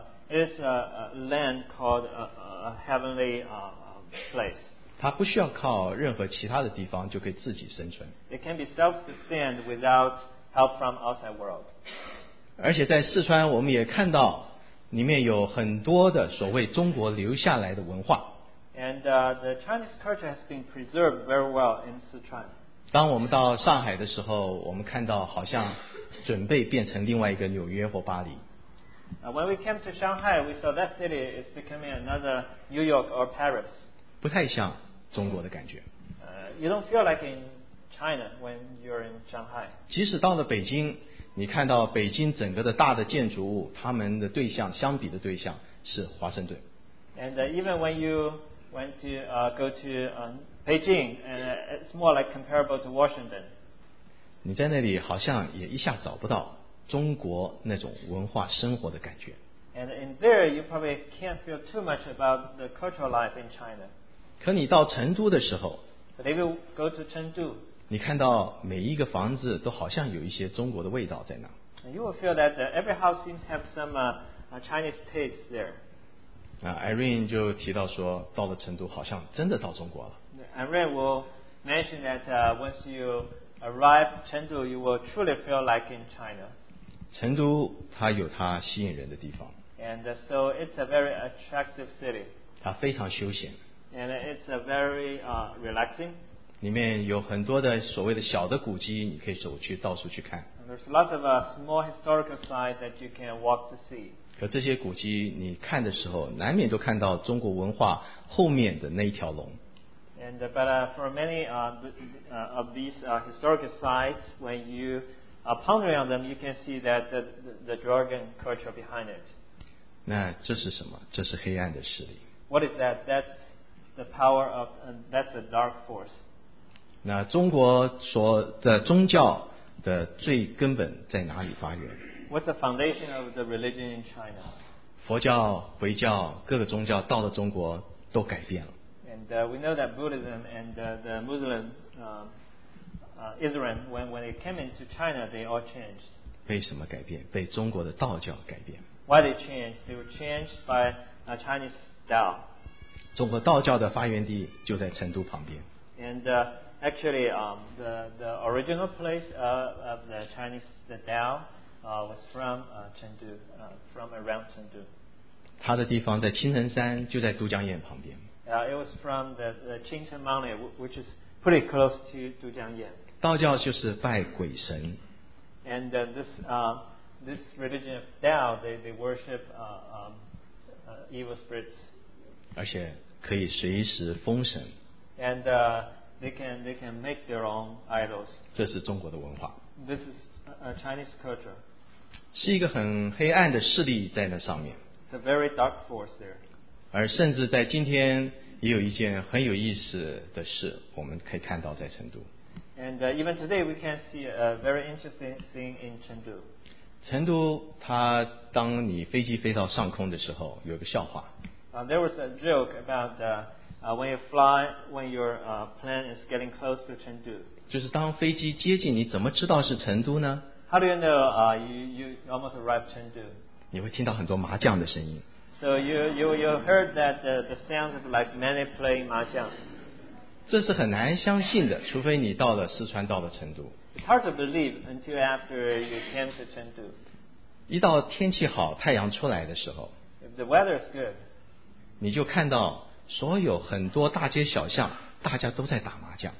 Speaker 2: a land called a heavenly place.
Speaker 3: 它不需要靠任何其他的地方就可以自己生存。
Speaker 2: It can be self-sustained without help from outside world.
Speaker 3: 而且在四川，我们也看到里面有很多的所谓中国留下来的文化。
Speaker 2: And the Chinese culture has been preserved very well in Sichuan.
Speaker 3: 当我们到上海的时候，我们看到好像准备变成另外一个纽约或巴黎。
Speaker 2: When we came to Shanghai, we saw that city is becoming another New York or Paris.
Speaker 3: 不太像中国的感觉。
Speaker 2: You don't feel like in China when you're in Shanghai.
Speaker 3: 即使到了北京，你看到北京整个的大的建筑物，他们的对象相比的对象是华盛顿。
Speaker 2: And even when you went to go to Beijing, it's more like comparable to Washington.
Speaker 3: 你在那里好像也一下找不到中国那种文化生活的感觉。
Speaker 2: And in there, you probably can't feel too much about the cultural life in China.
Speaker 3: 可你到成都的时候，
Speaker 2: But if you go to Chengdu,
Speaker 3: 你看到每一个房子都好像有一些中国的味道在那。
Speaker 2: you will feel that every house seems to have some Chinese taste there.
Speaker 3: Irene 就提到说，到了成都好像真的到中国了。
Speaker 2: Irene will mentioned that once you arrive Chengdu, you will truly feel like in China.
Speaker 3: 成都它有它吸引人的地方，
Speaker 2: And so it's a very attractive city.
Speaker 3: 它非常休闲，
Speaker 2: And it's a very relaxing.
Speaker 3: 里面有很多的所谓的小的古迹，你可以走去到处去看。
Speaker 2: And there's lots of small historical sites that you can walk to see.
Speaker 3: 可这些古迹你看的时候，难免都看到中国文化后面的那一条龙。
Speaker 2: And but for many of these historical sites, when you ponder on them, you can see that the dragon culture behind it.
Speaker 3: 那这是什么？这是黑暗的势力。
Speaker 2: What is that? That's the power of, that's a dark force.
Speaker 3: 那中国所的宗教的最根本在哪里发源？
Speaker 2: What's the foundation of the religion in China?
Speaker 3: 佛教、回教各个宗教到了中国都改变了。
Speaker 2: And we know that Buddhism and the Muslim Islam, when it came into China, they all changed.
Speaker 3: 被什么改变？被中国的道教改变。
Speaker 2: Why they changed? They were changed by Chinese Tao.
Speaker 3: 中国道教的发源地就在成都旁边。
Speaker 2: And actually, the original place of the Chinese Tao was from Chengdu, from around Chengdu.
Speaker 3: 它的地方在青城山，就在都江堰旁边。
Speaker 2: It was from the Qingcheng Mountain, which is pretty close to Dujiangyan.
Speaker 3: 道教就是拜鬼神，
Speaker 2: And this religion of Tao, they worship evil spirits,
Speaker 3: 而且可以随时封神。
Speaker 2: and they can make their own idols.
Speaker 3: 这是中国的文化，
Speaker 2: This is a Chinese culture.
Speaker 3: 是一个很黑暗的势力在那上面。
Speaker 2: It's a very dark force there.
Speaker 3: 而甚至在今天也有一件很有意思的事，我们可以看到在成都。
Speaker 2: And even today, we can see a very interesting thing in Chengdu.
Speaker 3: 成都，它当你飞机飞到上空的时候，有个笑话。
Speaker 2: There was a joke about when you fly, when your plane is getting close to Chengdu.
Speaker 3: 就是当飞机接近，你怎么知道是成都呢？
Speaker 2: How do you know you almost arrived Chengdu?
Speaker 3: 你会听到很多麻将的声音。
Speaker 2: So you heard that the sounds of like many playing mahjong.
Speaker 3: 这是很难相信的，除非你到了四川，到了成都。
Speaker 2: It's hard to believe until after you came to Chengdu.
Speaker 3: 一到天气好，太阳出来的时候，
Speaker 2: If the weather is good,
Speaker 3: 你就看到所有很多大街小巷，大家都在打麻将。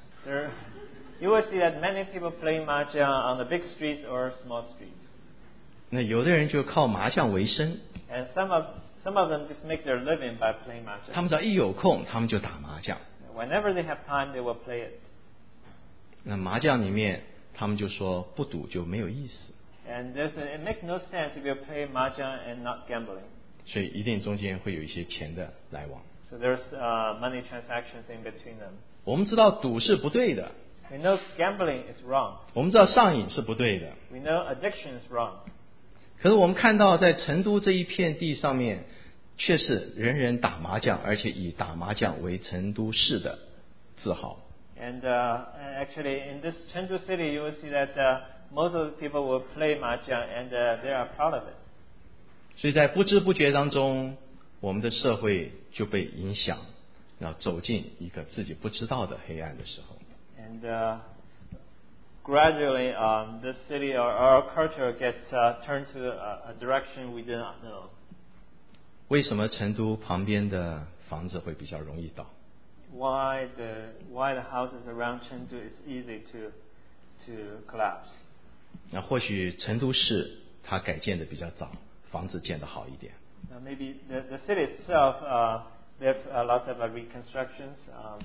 Speaker 2: you will see that many people playing mahjong on the big streets or small streets.
Speaker 3: 那有的人就靠麻将为生，
Speaker 2: And some of them just make their living by playing
Speaker 3: 他
Speaker 2: mahjong.
Speaker 3: 们只要一有空，他们就打麻将。
Speaker 2: Whenever they have time, they will play it.
Speaker 3: 那麻将里面，他们就说不赌就没有意思，
Speaker 2: And it makes no sense if you play mahjong and not gambling.
Speaker 3: 所以一定中间会有一些钱的来往。
Speaker 2: So there's money transactions in between them.
Speaker 3: 我们知道赌是不对的，
Speaker 2: We know gambling is wrong.
Speaker 3: 我们知道上瘾是不对的。
Speaker 2: We know addiction is wrong.
Speaker 3: 可是我们看到在成都这一片地上面，却是人人打麻将，而且以打麻将为成都市的自豪。
Speaker 2: And actually, in this Chengdu city, you will see that most of the people will play mahjong, and they are proud of it.
Speaker 3: 所以在不知不觉当中，我们的社会就被影响，然后走进一个自己不知道的黑暗的时候。
Speaker 2: And gradually, this city or our culture gets turned to a direction we do not know.
Speaker 3: 为什么成都旁边的房子会比较容易倒？
Speaker 2: Why the houses around Chengdu is easy to collapse?
Speaker 3: 那或许成都市它改建的比较早，房子建得好一点。
Speaker 2: Maybe the city itself, there's lots of reconstructions,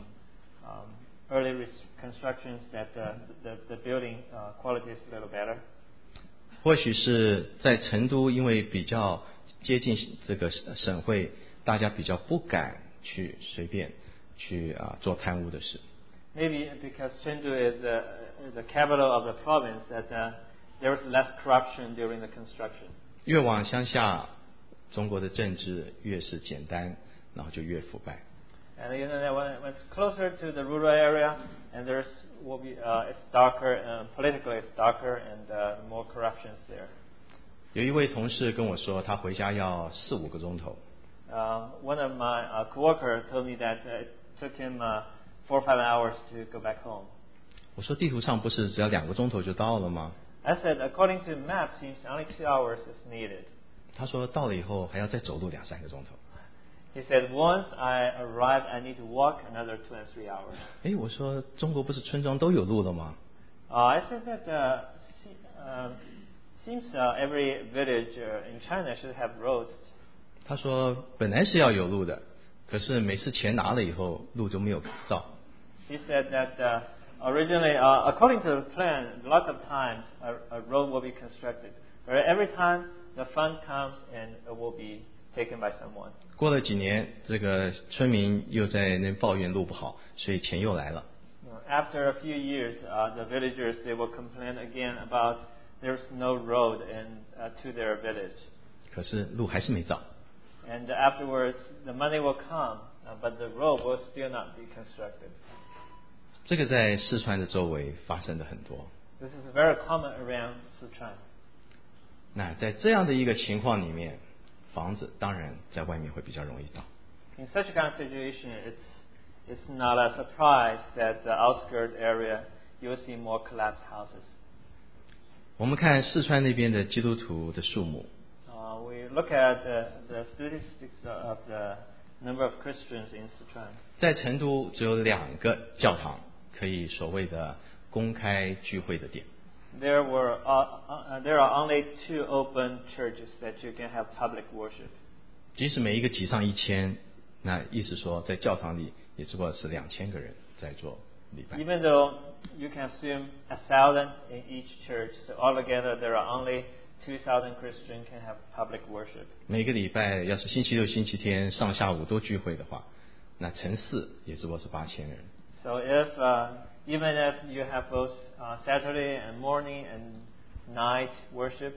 Speaker 2: early reconstructions that the building quality is a little better.
Speaker 3: 或许是在成都，因为比较接近这个省会，大家比较不敢去随便去做贪污的事。
Speaker 2: Maybe because Chengdu is the capital of the province, that there was less corruption during the construction.
Speaker 3: 越往乡下，中国的政治越是简单，然后就越腐败。
Speaker 2: And you know that when it's closer to the rural area, and it's darker, politically it's darker, and more corruption is there.
Speaker 3: 有一位同事跟我说，他回家要4、5个钟头。
Speaker 2: One of my coworkers told me that it took him 4 or 5 hours to go back home.
Speaker 3: 我说地图上不是只要2个钟头就到了吗？
Speaker 2: I said, according to map, seems only 2 hours is needed.
Speaker 3: 他说到了以后还要再走路2-3个钟头。
Speaker 2: He said, once I arrive, I need to walk another 2 and 3 hours.
Speaker 3: 哎，我说中国不是村庄都有路了吗？
Speaker 2: I said that seems every village in China should have roads.
Speaker 3: 他说本来是要有路的，可是每次钱拿了以后路就没有造。
Speaker 2: He said that originally, according to the plan, lots of times a road will be constructed. But every time the fund comes and it will be taken by someone.
Speaker 3: 过了几年，这个村民又在那抱怨路不好，所以钱又来了。
Speaker 2: After a few years, the villagers they will complain again about there's no road to their village.
Speaker 3: 可是路还是没造。
Speaker 2: And afterwards, the money will come, but the road will still not be constructed.
Speaker 3: 这个在四川的周围发生的很多。
Speaker 2: This is very common around Sichuan.
Speaker 3: 那在这样的一个情况里面，房子当然在外面会比较容易倒。
Speaker 2: In such a kind of situation, it's not a surprise that the outskirt area you will see more collapsed houses.
Speaker 3: 我们看四川那边的基督徒的数目，
Speaker 2: We look at the statistics of the number of Christians in Sichuan.
Speaker 3: 在成都只有2个教堂可以所谓的公开聚会的点。
Speaker 2: There are only 2 open churches that you can have public worship.
Speaker 3: 即使每一个挤上1000，那意思说在教堂里也只不过是2000个人在做礼拜。
Speaker 2: Even though you can assume 1,000 in each church, so altogether there are only 2,000 Christians can have public worship.
Speaker 3: 每个礼拜要是星期六、星期天上下午都聚会的话，那乘4也只不过是8000人。
Speaker 2: So even if you have both Saturday and morning and night worship,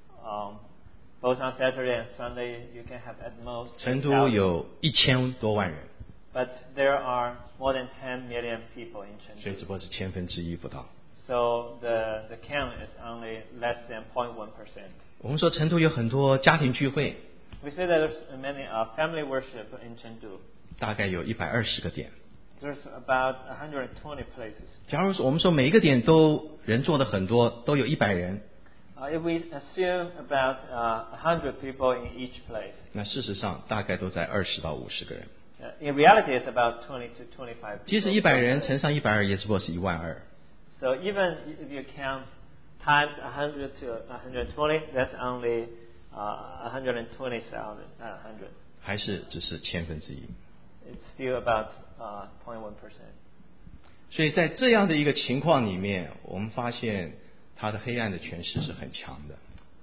Speaker 2: both on Saturday and Sunday, you can have at most
Speaker 3: 成都
Speaker 2: 1,000.
Speaker 3: 有1000多万人，
Speaker 2: But there are more than 10 million people in
Speaker 3: 所以
Speaker 2: Chengdu.
Speaker 3: 只不过是1/1000不到。
Speaker 2: So the count is only less than 0.1%.
Speaker 3: 我们说成都有很多家庭聚会，
Speaker 2: We say that there's many family worship in Chengdu.
Speaker 3: 大概有120个点。
Speaker 2: There's about 120 places.
Speaker 3: 假如说我们说每一个点都人坐的很多，都有100人，
Speaker 2: If we assume about 100 people in each place,
Speaker 3: 那事實上大概都在20到50个人。
Speaker 2: in reality it's about 20 to 25
Speaker 3: 即使
Speaker 2: people.
Speaker 3: 100人乘上120，也只不过是12000。
Speaker 2: So even if you count times 100 to 120, that's only 120,000.
Speaker 3: 还是只是1/1000。
Speaker 2: It's still about 0.1%.
Speaker 3: 所以在这样的一个情况里面，我们发现它的黑暗的权势是很强的。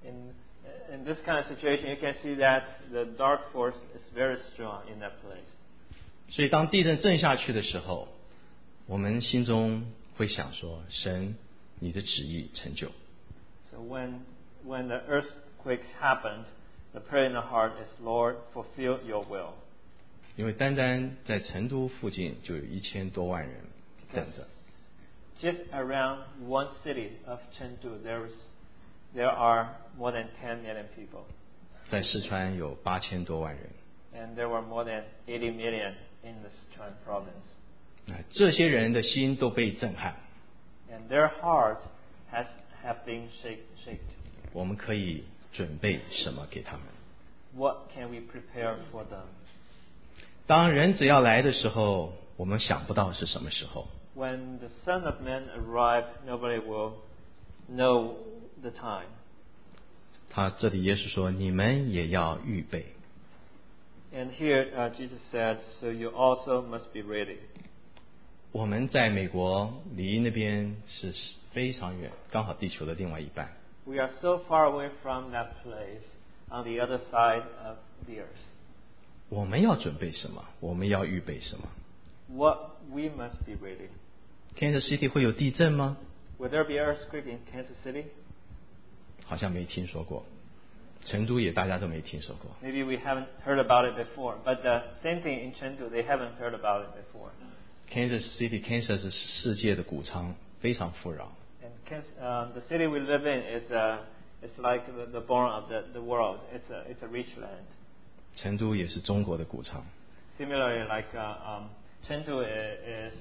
Speaker 2: In this kind of situation, you can see that the dark force is very strong in that place.
Speaker 3: 所以当地震震下去的时候，我们心中会想说：神，你的旨意成就。
Speaker 2: So when the earthquake happened, the prayer in the heart is, Lord, fulfill your will.
Speaker 3: 因为单单在成都附近就有1000多万人等着。
Speaker 2: Just around one city of Chengdu, there are more than 10 million people.
Speaker 3: 在四川有8000多万人。
Speaker 2: And there were more than 80 million in the Sichuan province.
Speaker 3: 那这些人的心都被震撼。
Speaker 2: And their hearts have been shaken.
Speaker 3: 我们可以准备什么给他们？
Speaker 2: What can we prepare for them?
Speaker 3: 当人子要来的时候，我们想不到是什么时候。
Speaker 2: When the Son of Man arrives, nobody will know the time.
Speaker 3: 他这里耶稣说：“你们也要预备。”
Speaker 2: And here Jesus said, so you also must be ready.
Speaker 3: 我们在美国离那边是非常远，刚好地球的另外一半。
Speaker 2: We are so far away from that place on the other side of the earth.
Speaker 3: 我们要准备什么？我们要预备什么？
Speaker 2: What we must be ready.
Speaker 3: Kansas City 会有地震吗？
Speaker 2: Will there be earthquake in Kansas City?
Speaker 3: 好像没听说过。成都也大家都没听说过。
Speaker 2: Maybe we haven't heard about it before. But the same thing in Chengdu, they haven't heard about it before.
Speaker 3: Kansas City, Kansas 是世界的谷仓，非常富饶。
Speaker 2: And the city we live in is like the born of the world. It's a rich land.
Speaker 3: 成都也是中国的谷仓。
Speaker 2: Similarly, like Chengdu is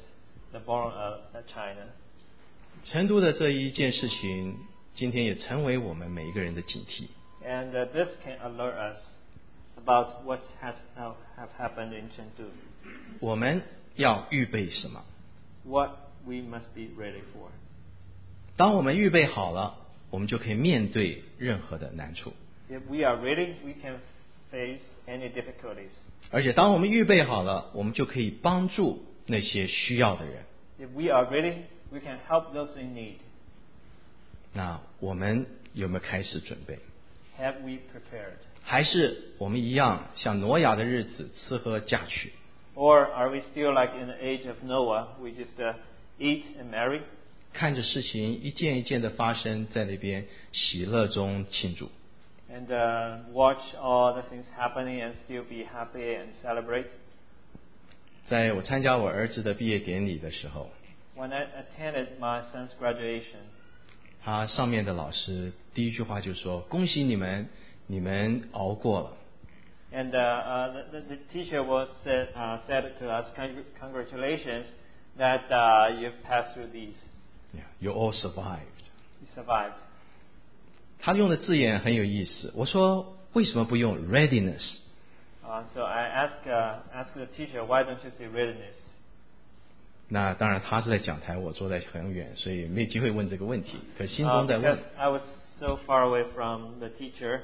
Speaker 2: the born China.
Speaker 3: 成都的这一件事情，今天也成为我们每一个人的警惕。
Speaker 2: And this can alert us about what have happened in Chengdu.
Speaker 3: 我们要预备什么？
Speaker 2: What we must be ready for.
Speaker 3: 当我们预备好了，我们就可以面对任何的难处。
Speaker 2: If we are ready, we can face any difficulties.
Speaker 3: 而且当我们预备好了，我们就可以帮助那些需要的人。
Speaker 2: If we are ready, we can help those in need.
Speaker 3: 那我们有没有开始准备？
Speaker 2: Have we prepared?
Speaker 3: 还是我们一样像挪亚的日子吃喝嫁娶？
Speaker 2: Or are we still like in the age of Noah, we just eat and marry?
Speaker 3: 看着事情一件一件的发生，在那边喜乐中庆祝。
Speaker 2: And watch all the things happening and still be happy and celebrate?
Speaker 3: 在我参加我儿子的毕业典礼的时候，
Speaker 2: When I attended my son's graduation,
Speaker 3: 他上面的老师第一句话就说：“恭喜你们，你们熬过了。”
Speaker 2: and the teacher said to us, congratulations that you've passed through these.
Speaker 3: Yeah, you all survived.
Speaker 2: You survived.
Speaker 3: 他用的字眼很有意思。我说为什么不用 readiness？
Speaker 2: So I asked the teacher, why don't you say readiness?
Speaker 3: 那当然他是在讲台，我坐在很远，所以没有机会问这个问题。可心中在
Speaker 2: Because
Speaker 3: 问。
Speaker 2: I was so far away from the teacher,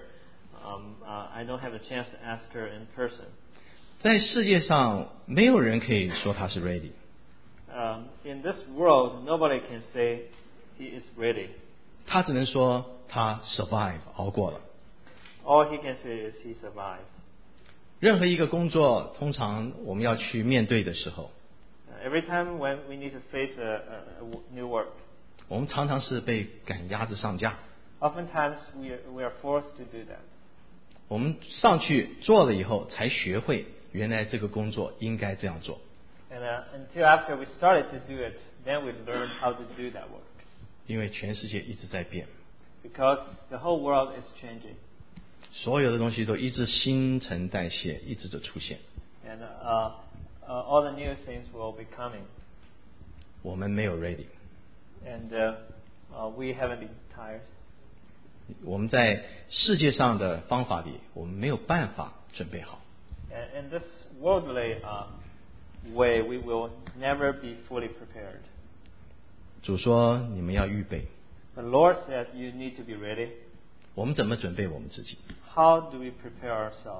Speaker 2: I don't have a chance to ask her in person.
Speaker 3: 在世界上，没有人可以说他是 ready。
Speaker 2: In this world, nobody can say he is ready.
Speaker 3: 他只能说他 survive 熬过了。
Speaker 2: All he can say is he survived.
Speaker 3: 任何一个工作，通常我们要去面对的时候，
Speaker 2: Every time when we need to face a new work,
Speaker 3: 我们常常是被赶鸭子上架。
Speaker 2: oftentimes we are forced to do that.
Speaker 3: 我们上去做了以后，才学会原来这个工作应该这样做。
Speaker 2: And until after we started to do it, then we learned how to do that work.
Speaker 3: 因为全世界一直在变，
Speaker 2: Because the whole world is changing.
Speaker 3: 所有的东西都一直新陈代谢，一直的出现。
Speaker 2: And all the new things will be coming.
Speaker 3: 我们没有 ready，
Speaker 2: And we haven't been tired.
Speaker 3: 我们在世界上的方法里，我们没有办法准备好。
Speaker 2: And in this worldly way, we will never be fully prepared.
Speaker 3: 主说你们要预备，
Speaker 2: The Lord said you need to be ready.
Speaker 3: 我们怎么准备我们自己？
Speaker 2: How do we prepare ourselves?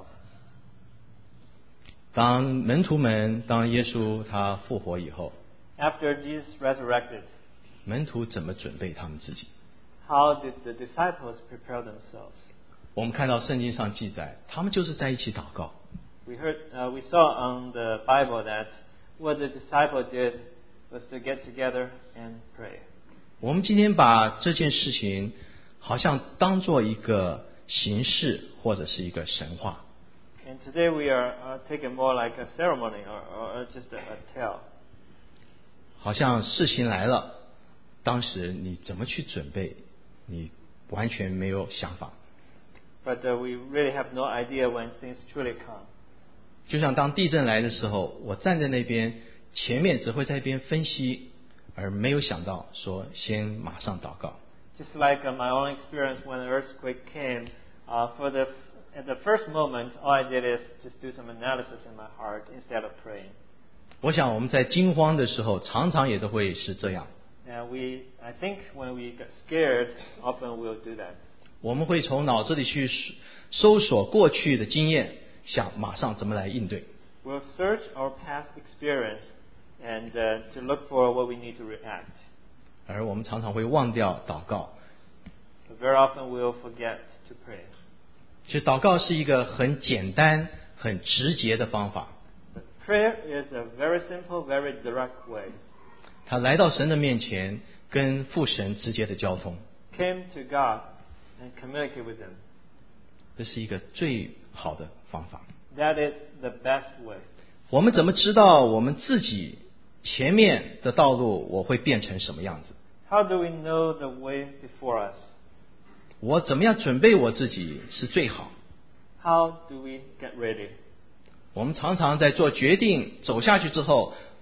Speaker 3: 当门徒们，当耶稣他复活以后，
Speaker 2: After Jesus resurrected,
Speaker 3: 门徒怎么准备他们自己？
Speaker 2: how did the disciples prepare themselves?
Speaker 3: 我们看到圣经上记载，他们就是在一起祷告。
Speaker 2: We saw on the Bible that what the disciples did was to get together and pray.
Speaker 3: 我们今天把这件事情好像当做一个形式或者是一个神话，
Speaker 2: And today we are taking more like a ceremony or just a tale.
Speaker 3: 好像事情来了，当时你怎么去准备，你完全没有想法。
Speaker 2: But we really have no idea when things truly come.
Speaker 3: 就像当地震来的时候，我站在那边，前面只会在一边分析，而没有想到说先马上祷告。
Speaker 2: Just like my own experience when the earthquake came, at the first moment, all I did is just do some analysis in my heart instead of praying.
Speaker 3: 我想我们在惊慌的时候，常常也都会是这样。
Speaker 2: And I think when we get scared, often we'll do that.
Speaker 3: 我们会从脑子里去搜索过去的经验，想马上怎么来应对。
Speaker 2: We'll search our past experience and to look for what we need to react.
Speaker 3: 而我们常常会忘掉祷告。
Speaker 2: But very often we'll forget to pray.
Speaker 3: 其实祷告是一个很简单、很直接的方法。
Speaker 2: But prayer is a very simple, very direct way.
Speaker 3: 他来到神的面前，跟父神直接的交通，
Speaker 2: Came to God and communicate with Him.
Speaker 3: 这是一个最好的方法。
Speaker 2: That is the best way.
Speaker 3: 我们怎么知道我们自己前面的道路我会变成什么样子？
Speaker 2: How do we know the way before us?
Speaker 3: 我怎么样准备我自己是最好？
Speaker 2: How do we get ready?
Speaker 3: 我们常常在做决定走下去之后，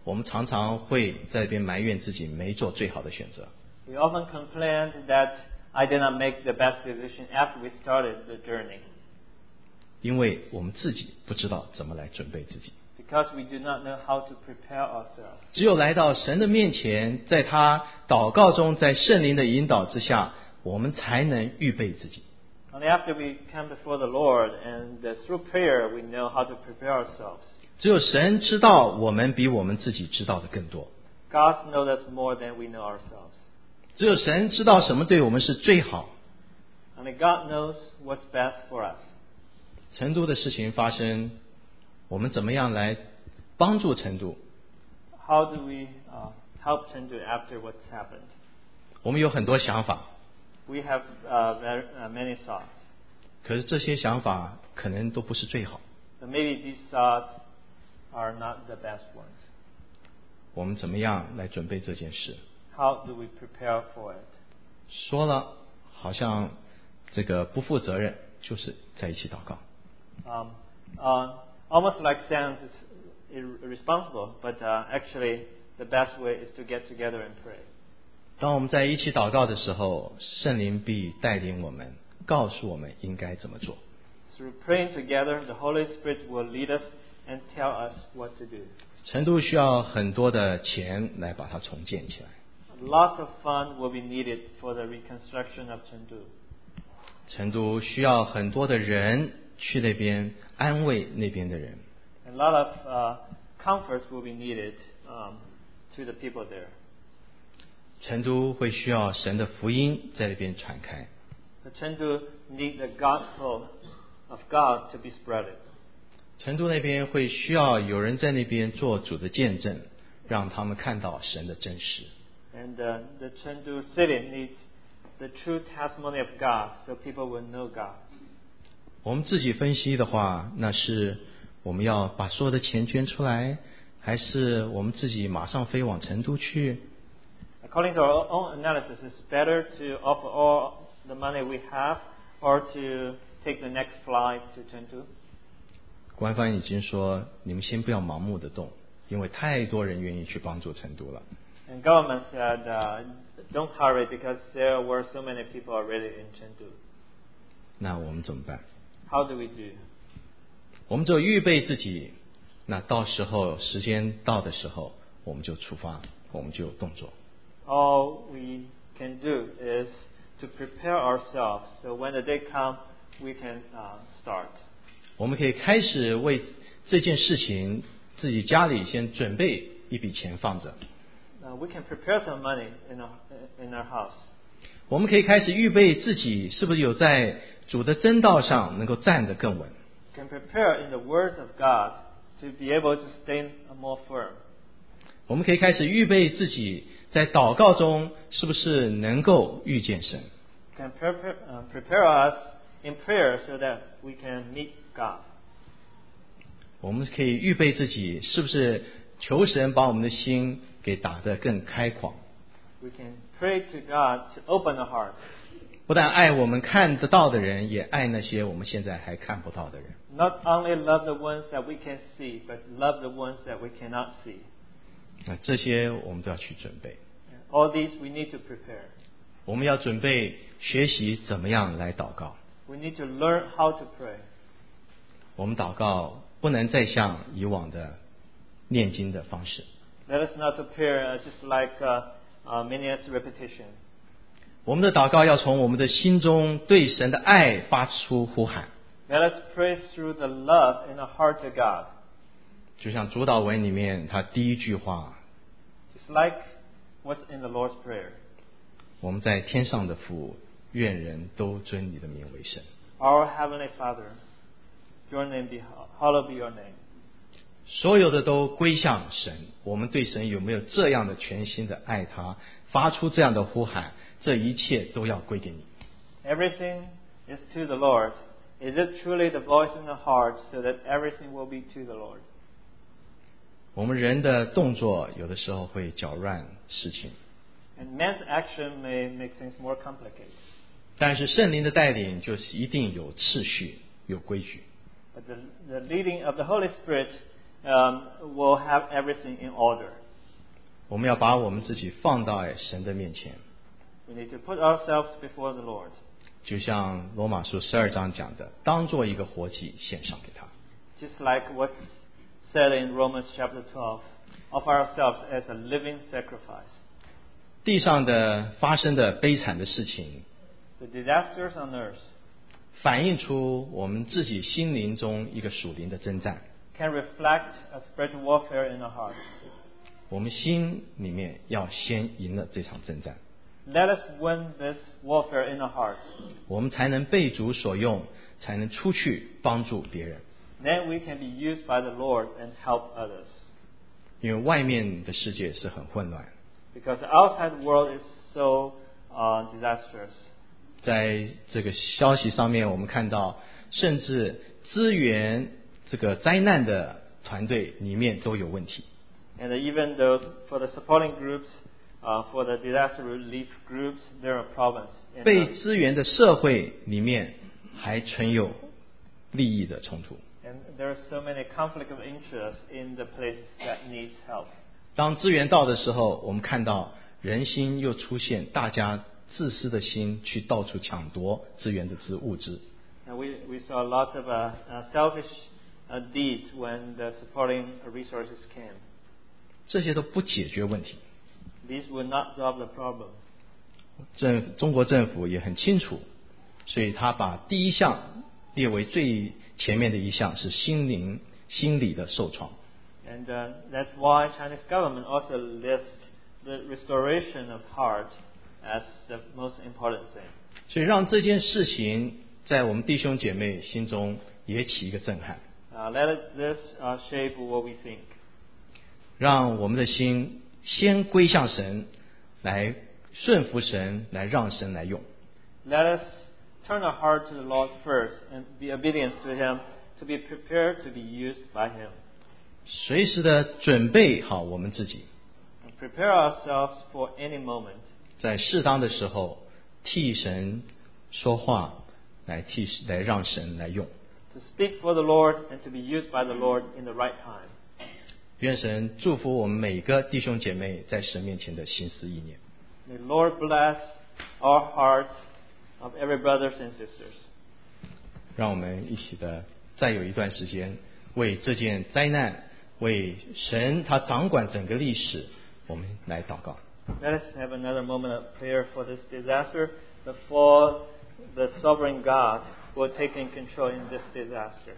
Speaker 3: 我们常常会在这边埋怨自己没做最好的选择。
Speaker 2: We often complain that I did not make the best decision after we started the journey.
Speaker 3: 因为我们自己不知道怎么来准备自己。
Speaker 2: Because we do not know how to prepare ourselves.
Speaker 3: 只有来到神的面前，在他祷告中，在圣灵的引导之下，我们才能预备自己。
Speaker 2: Only after we come before the Lord and through prayer we know how to prepare ourselves.
Speaker 3: 只有神知道我们比我们自己知道的更多。
Speaker 2: God knows us more than we know ourselves.
Speaker 3: 只有神知道什么对我们是最好。
Speaker 2: Only God knows what's best for us.
Speaker 3: 成都的事情发生，我们怎么样来帮助成都？
Speaker 2: How do we help Chengdu after what's happened?
Speaker 3: 我们有很多想法，
Speaker 2: We have many thoughts.
Speaker 3: 可是这些想法可能都不是最好。
Speaker 2: But maybe these thoughts are not the best ones.
Speaker 3: 我们怎么样来准备这件事？
Speaker 2: How do we prepare for it?
Speaker 3: 说了好像这个不负责任，就是在一起祷告。
Speaker 2: Almost like sounds irresponsible, but actually the best way is to get together and pray.
Speaker 3: 当我们在一起祷告的时候，圣灵必带领我们，告诉我们应该怎么做。
Speaker 2: Through praying together, the Holy Spirit will lead us and tell us what to do.
Speaker 3: 成都需要很多的钱来把它重建起来。
Speaker 2: Lots of funds will be needed for the reconstruction of Chengdu.
Speaker 3: 成都需要很多的人去那边安慰那边的人。
Speaker 2: A lot of comforts will be needed to the people there.
Speaker 3: 成都会需要神的福音在那边传开。
Speaker 2: The Chengdu need the gospel of God to be spread.
Speaker 3: 成都那边会需要有人在那边做主的见证，让他们看到神的真实。
Speaker 2: And the Chengdu city needs the true testimony of God, so people will know God.
Speaker 3: 我们自己分析的话，那是我们要把所有的钱捐出来，还是我们自己马上飞往成都去？
Speaker 2: According to our own analysis, it's better to offer all the money we have or to take the next flight to Chengdu.
Speaker 3: 官方已经说，你们先不要盲目的动，因为太多人愿意去帮助成都了。
Speaker 2: And government said, don't hurry because there were so many people already in Chengdu.
Speaker 3: 那我们怎么办？
Speaker 2: How do we do?
Speaker 3: 我们只有预备自己，那到时候时间到的时候，我们就出发，我们就有动作。
Speaker 2: All we can do is to prepare ourselves, so when the day comes, we can start.
Speaker 3: 我们可以开始为这件事情，自己家里先准备一笔钱放着。
Speaker 2: We can prepare some money in our house.
Speaker 3: 我们可以开始预备自己，是不是有在主的真道上能够站得更稳？
Speaker 2: We can prepare in the words of God to be able to stand more firm.
Speaker 3: 我们可以开始预备自己，在祷告中是不是能够遇见神？
Speaker 2: We can prepare us in prayer so that we can meet God.
Speaker 3: 我们可以预备自己，是不是求神把我们的心给打得更开阔？
Speaker 2: We can pray to God to open our hearts.
Speaker 3: 不但爱我们看得到的人，也爱那些我们现在还看不到的人。
Speaker 2: Not only love the ones that we can see, but love the ones that we cannot see.
Speaker 3: 那这些我们都要去准备。
Speaker 2: All these we need to prepare.
Speaker 3: 我们要准备学习怎么样来祷告。
Speaker 2: We need to learn how to pray.
Speaker 3: 我们祷告不能再像以往的念经的方式。
Speaker 2: Let us not prepare just like minutes repetition.
Speaker 3: 我们的祷告要从我们的心中对神的爱发出呼喊。
Speaker 2: Let us pray through the love in our heart to God.
Speaker 3: 就像主祷文里面他第一句话，
Speaker 2: Just like what's in the Lord's Prayer.
Speaker 3: 我们在天上的父，愿人都尊你的名为圣。
Speaker 2: Our Heavenly Father, your name be hallowed be your name.
Speaker 3: 所有的都归向神。我们对神有没有这样的全心的爱他，发出这样的呼喊？这一切都要归给你。
Speaker 2: Everything is to the Lord. Is it truly the voice in the heart so that everything will be to the Lord?
Speaker 3: 我们人的动作有的时候会搅乱事情，
Speaker 2: And man's action may make things more complicated.
Speaker 3: 但是圣灵的带领就是一定有秩序、有规矩。
Speaker 2: But the leading of the Holy Spirit we'll have everything in order.
Speaker 3: 我们要把我们自己放到神的面前，
Speaker 2: We need to put ourselves before the Lord.
Speaker 3: 就像罗马书12章讲的，当做一个活祭献上给他。
Speaker 2: Just like what's said in Romans chapter 12, offer ourselves as a living sacrifice.
Speaker 3: 地上的发生的悲惨的事情，
Speaker 2: The disasters on earth
Speaker 3: 反映出我们自己心灵中一个属灵的征战。
Speaker 2: can reflect a spiritual warfare in our hearts.
Speaker 3: 我们心里面要先赢了这场征战，
Speaker 2: Let us win this warfare in our hearts.
Speaker 3: 我们才能被主所用，才能出去帮助别人。
Speaker 2: Then we can be used by the Lord and help others.
Speaker 3: 因为外面的世界是很混乱，
Speaker 2: Because the outside world is so disastrous.
Speaker 3: 在这个消息上面，我们看到，甚至支援这个灾难的团队里面都有问题。
Speaker 2: And even though for the supporting groups, for the disaster relief groups, there are problems.
Speaker 3: 被支援的社会里面还存有利益的冲突。
Speaker 2: And there are so many conflict of interest in the places that needs help.
Speaker 3: 当资源到的时候，我们看到人心又出现大家自私的心，去到处抢夺资源的物质。
Speaker 2: And we saw lots of selfish deeds when the supporting resources came.
Speaker 3: 这些都不解决问题。
Speaker 2: These will not solve the problem.
Speaker 3: 中国政府也很清楚，所以他把第一项列为最前面的一项是心理的受创。
Speaker 2: And that's why Chinese government also lists the restoration of heart as the most important thing.
Speaker 3: 所以让这件事情在我们弟兄姐妹心中也起一个震撼，
Speaker 2: Let this shape what we think.
Speaker 3: 让我们的心先归向神，来顺服神，来让神来用。
Speaker 2: Let us turn our heart to the Lord first and be obedient to Him, to be prepared to be used by Him.
Speaker 3: 随时的准备好我们自己，
Speaker 2: And prepare ourselves for any moment.
Speaker 3: 在适当的时候替神说话，来让神来用。
Speaker 2: To speak for the Lord and to be used by the Lord in the right time.
Speaker 3: 愿神祝福我们每个弟兄姐妹在神面前的心思意念。
Speaker 2: May the Lord bless our hearts of every brothers and sisters.
Speaker 3: 让我们一起的再有一段时间，为这件灾难，为神他掌管整个历史，我们来祷告。
Speaker 2: Let us have another moment of prayer for this disaster, but for the sovereign God who will take in control in this disaster.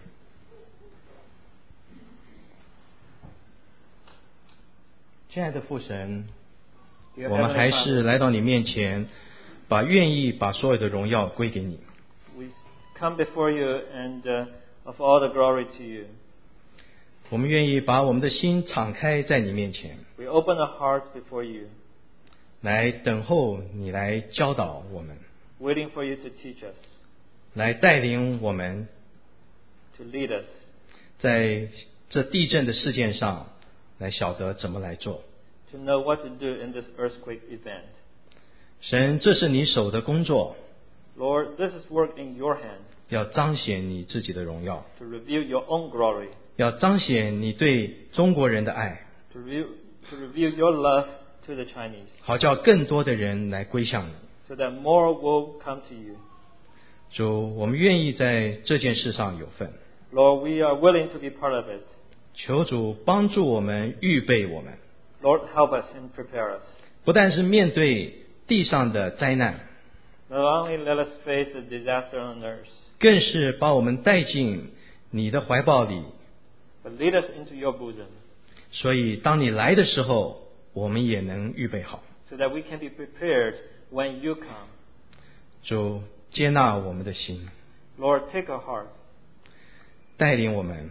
Speaker 3: 亲爱的父神，
Speaker 2: Dear
Speaker 3: 我们
Speaker 2: Heavenly
Speaker 3: 还是
Speaker 2: Father,
Speaker 3: 来到你面前，愿意把所有的荣耀归给你。
Speaker 2: we come before you and of all the glory to you.
Speaker 3: 我们愿意把我们的心敞开在你面前，
Speaker 2: We open our hearts before you,
Speaker 3: 来等候你来教导我们，
Speaker 2: waiting for you to teach us,
Speaker 3: 来带领我们，
Speaker 2: to lead us,
Speaker 3: 在这地震的事件上，来晓得怎么来做。
Speaker 2: to know what to do in this earthquake event.
Speaker 3: 神，这是你手的工作，
Speaker 2: Lord, this is work in your hand
Speaker 3: 要彰显你自己的荣耀，
Speaker 2: to reveal your own glory,
Speaker 3: 要彰显你对中国人的爱，
Speaker 2: to reveal your love to the Chinese,
Speaker 3: 好叫更多的人来归向你。
Speaker 2: so that more will come to you.
Speaker 3: 主，我们愿意在这件事上有份，
Speaker 2: Lord, we are willing to be part of it.
Speaker 3: 求主帮助我们，预备我们，
Speaker 2: Lord, help us and prepare us.
Speaker 3: 不但是面对地上的灾难，
Speaker 2: Not only let us face the disaster on earth,
Speaker 3: 更是把我们带进你的怀抱里。
Speaker 2: but lead us into your bosom,
Speaker 3: 所以，当你来的时候，我们也能预备好。
Speaker 2: so that we can be prepared when you come.
Speaker 3: 主，接纳我们的心，
Speaker 2: Lord, take our hearts,
Speaker 3: 带领我们，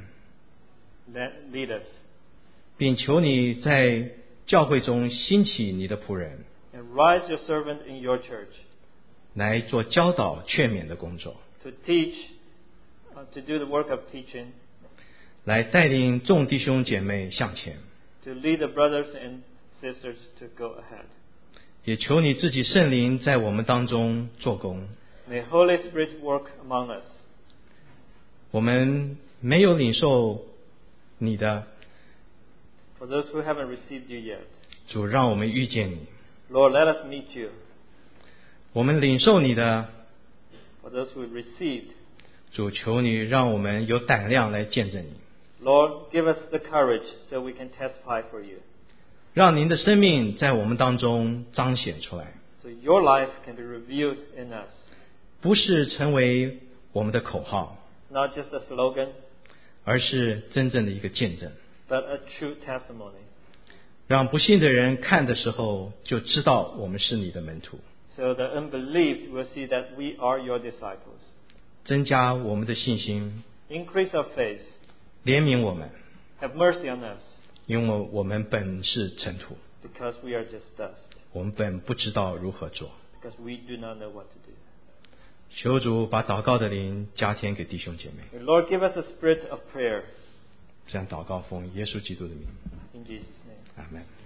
Speaker 2: lead us,
Speaker 3: 并求你在教会中兴起你的仆人，
Speaker 2: and rise your servant in your church
Speaker 3: 来做教导劝勉的工作，
Speaker 2: to teach, to do the work of teaching,
Speaker 3: 来带领众弟兄姐妹向前。
Speaker 2: to lead the brothers and sisters to go ahead.
Speaker 3: 也求你自己圣灵在我们当中做工。
Speaker 2: May Holy Spirit work among us.
Speaker 3: 我们没有领受你的，
Speaker 2: For those who haven't received you yet,
Speaker 3: 主让我们遇见你，
Speaker 2: Lord, let us meet you.
Speaker 3: 我们领受你的，
Speaker 2: For those who received,
Speaker 3: 主求你让我们有胆量来见证你，
Speaker 2: Lord, give us the courage so we can testify for you.
Speaker 3: 让您的生命在我们当中彰显出来，
Speaker 2: So your life can be revealed in us.
Speaker 3: 不是成为我们的口号，
Speaker 2: Not just a slogan,
Speaker 3: 而是真正的一个见证，
Speaker 2: but a true testimony.
Speaker 3: 让不信的人看的时候就知道我们是你的门徒，
Speaker 2: So the unbelieved will see that we are your disciples.
Speaker 3: 增加我们的信心，
Speaker 2: Increase our faith.
Speaker 3: 怜悯我们，
Speaker 2: Have mercy on us,
Speaker 3: 因为我们本是尘土，
Speaker 2: because we are just dust.
Speaker 3: 我们本不知道如何做。
Speaker 2: Because we do not know what to do.
Speaker 3: 求主把祷告的灵加添给弟兄姐妹，
Speaker 2: May Lord, give us a spirit of prayer.
Speaker 3: 这样祷告奉耶稣基督的名，
Speaker 2: In Jesus' name.
Speaker 3: 阿门。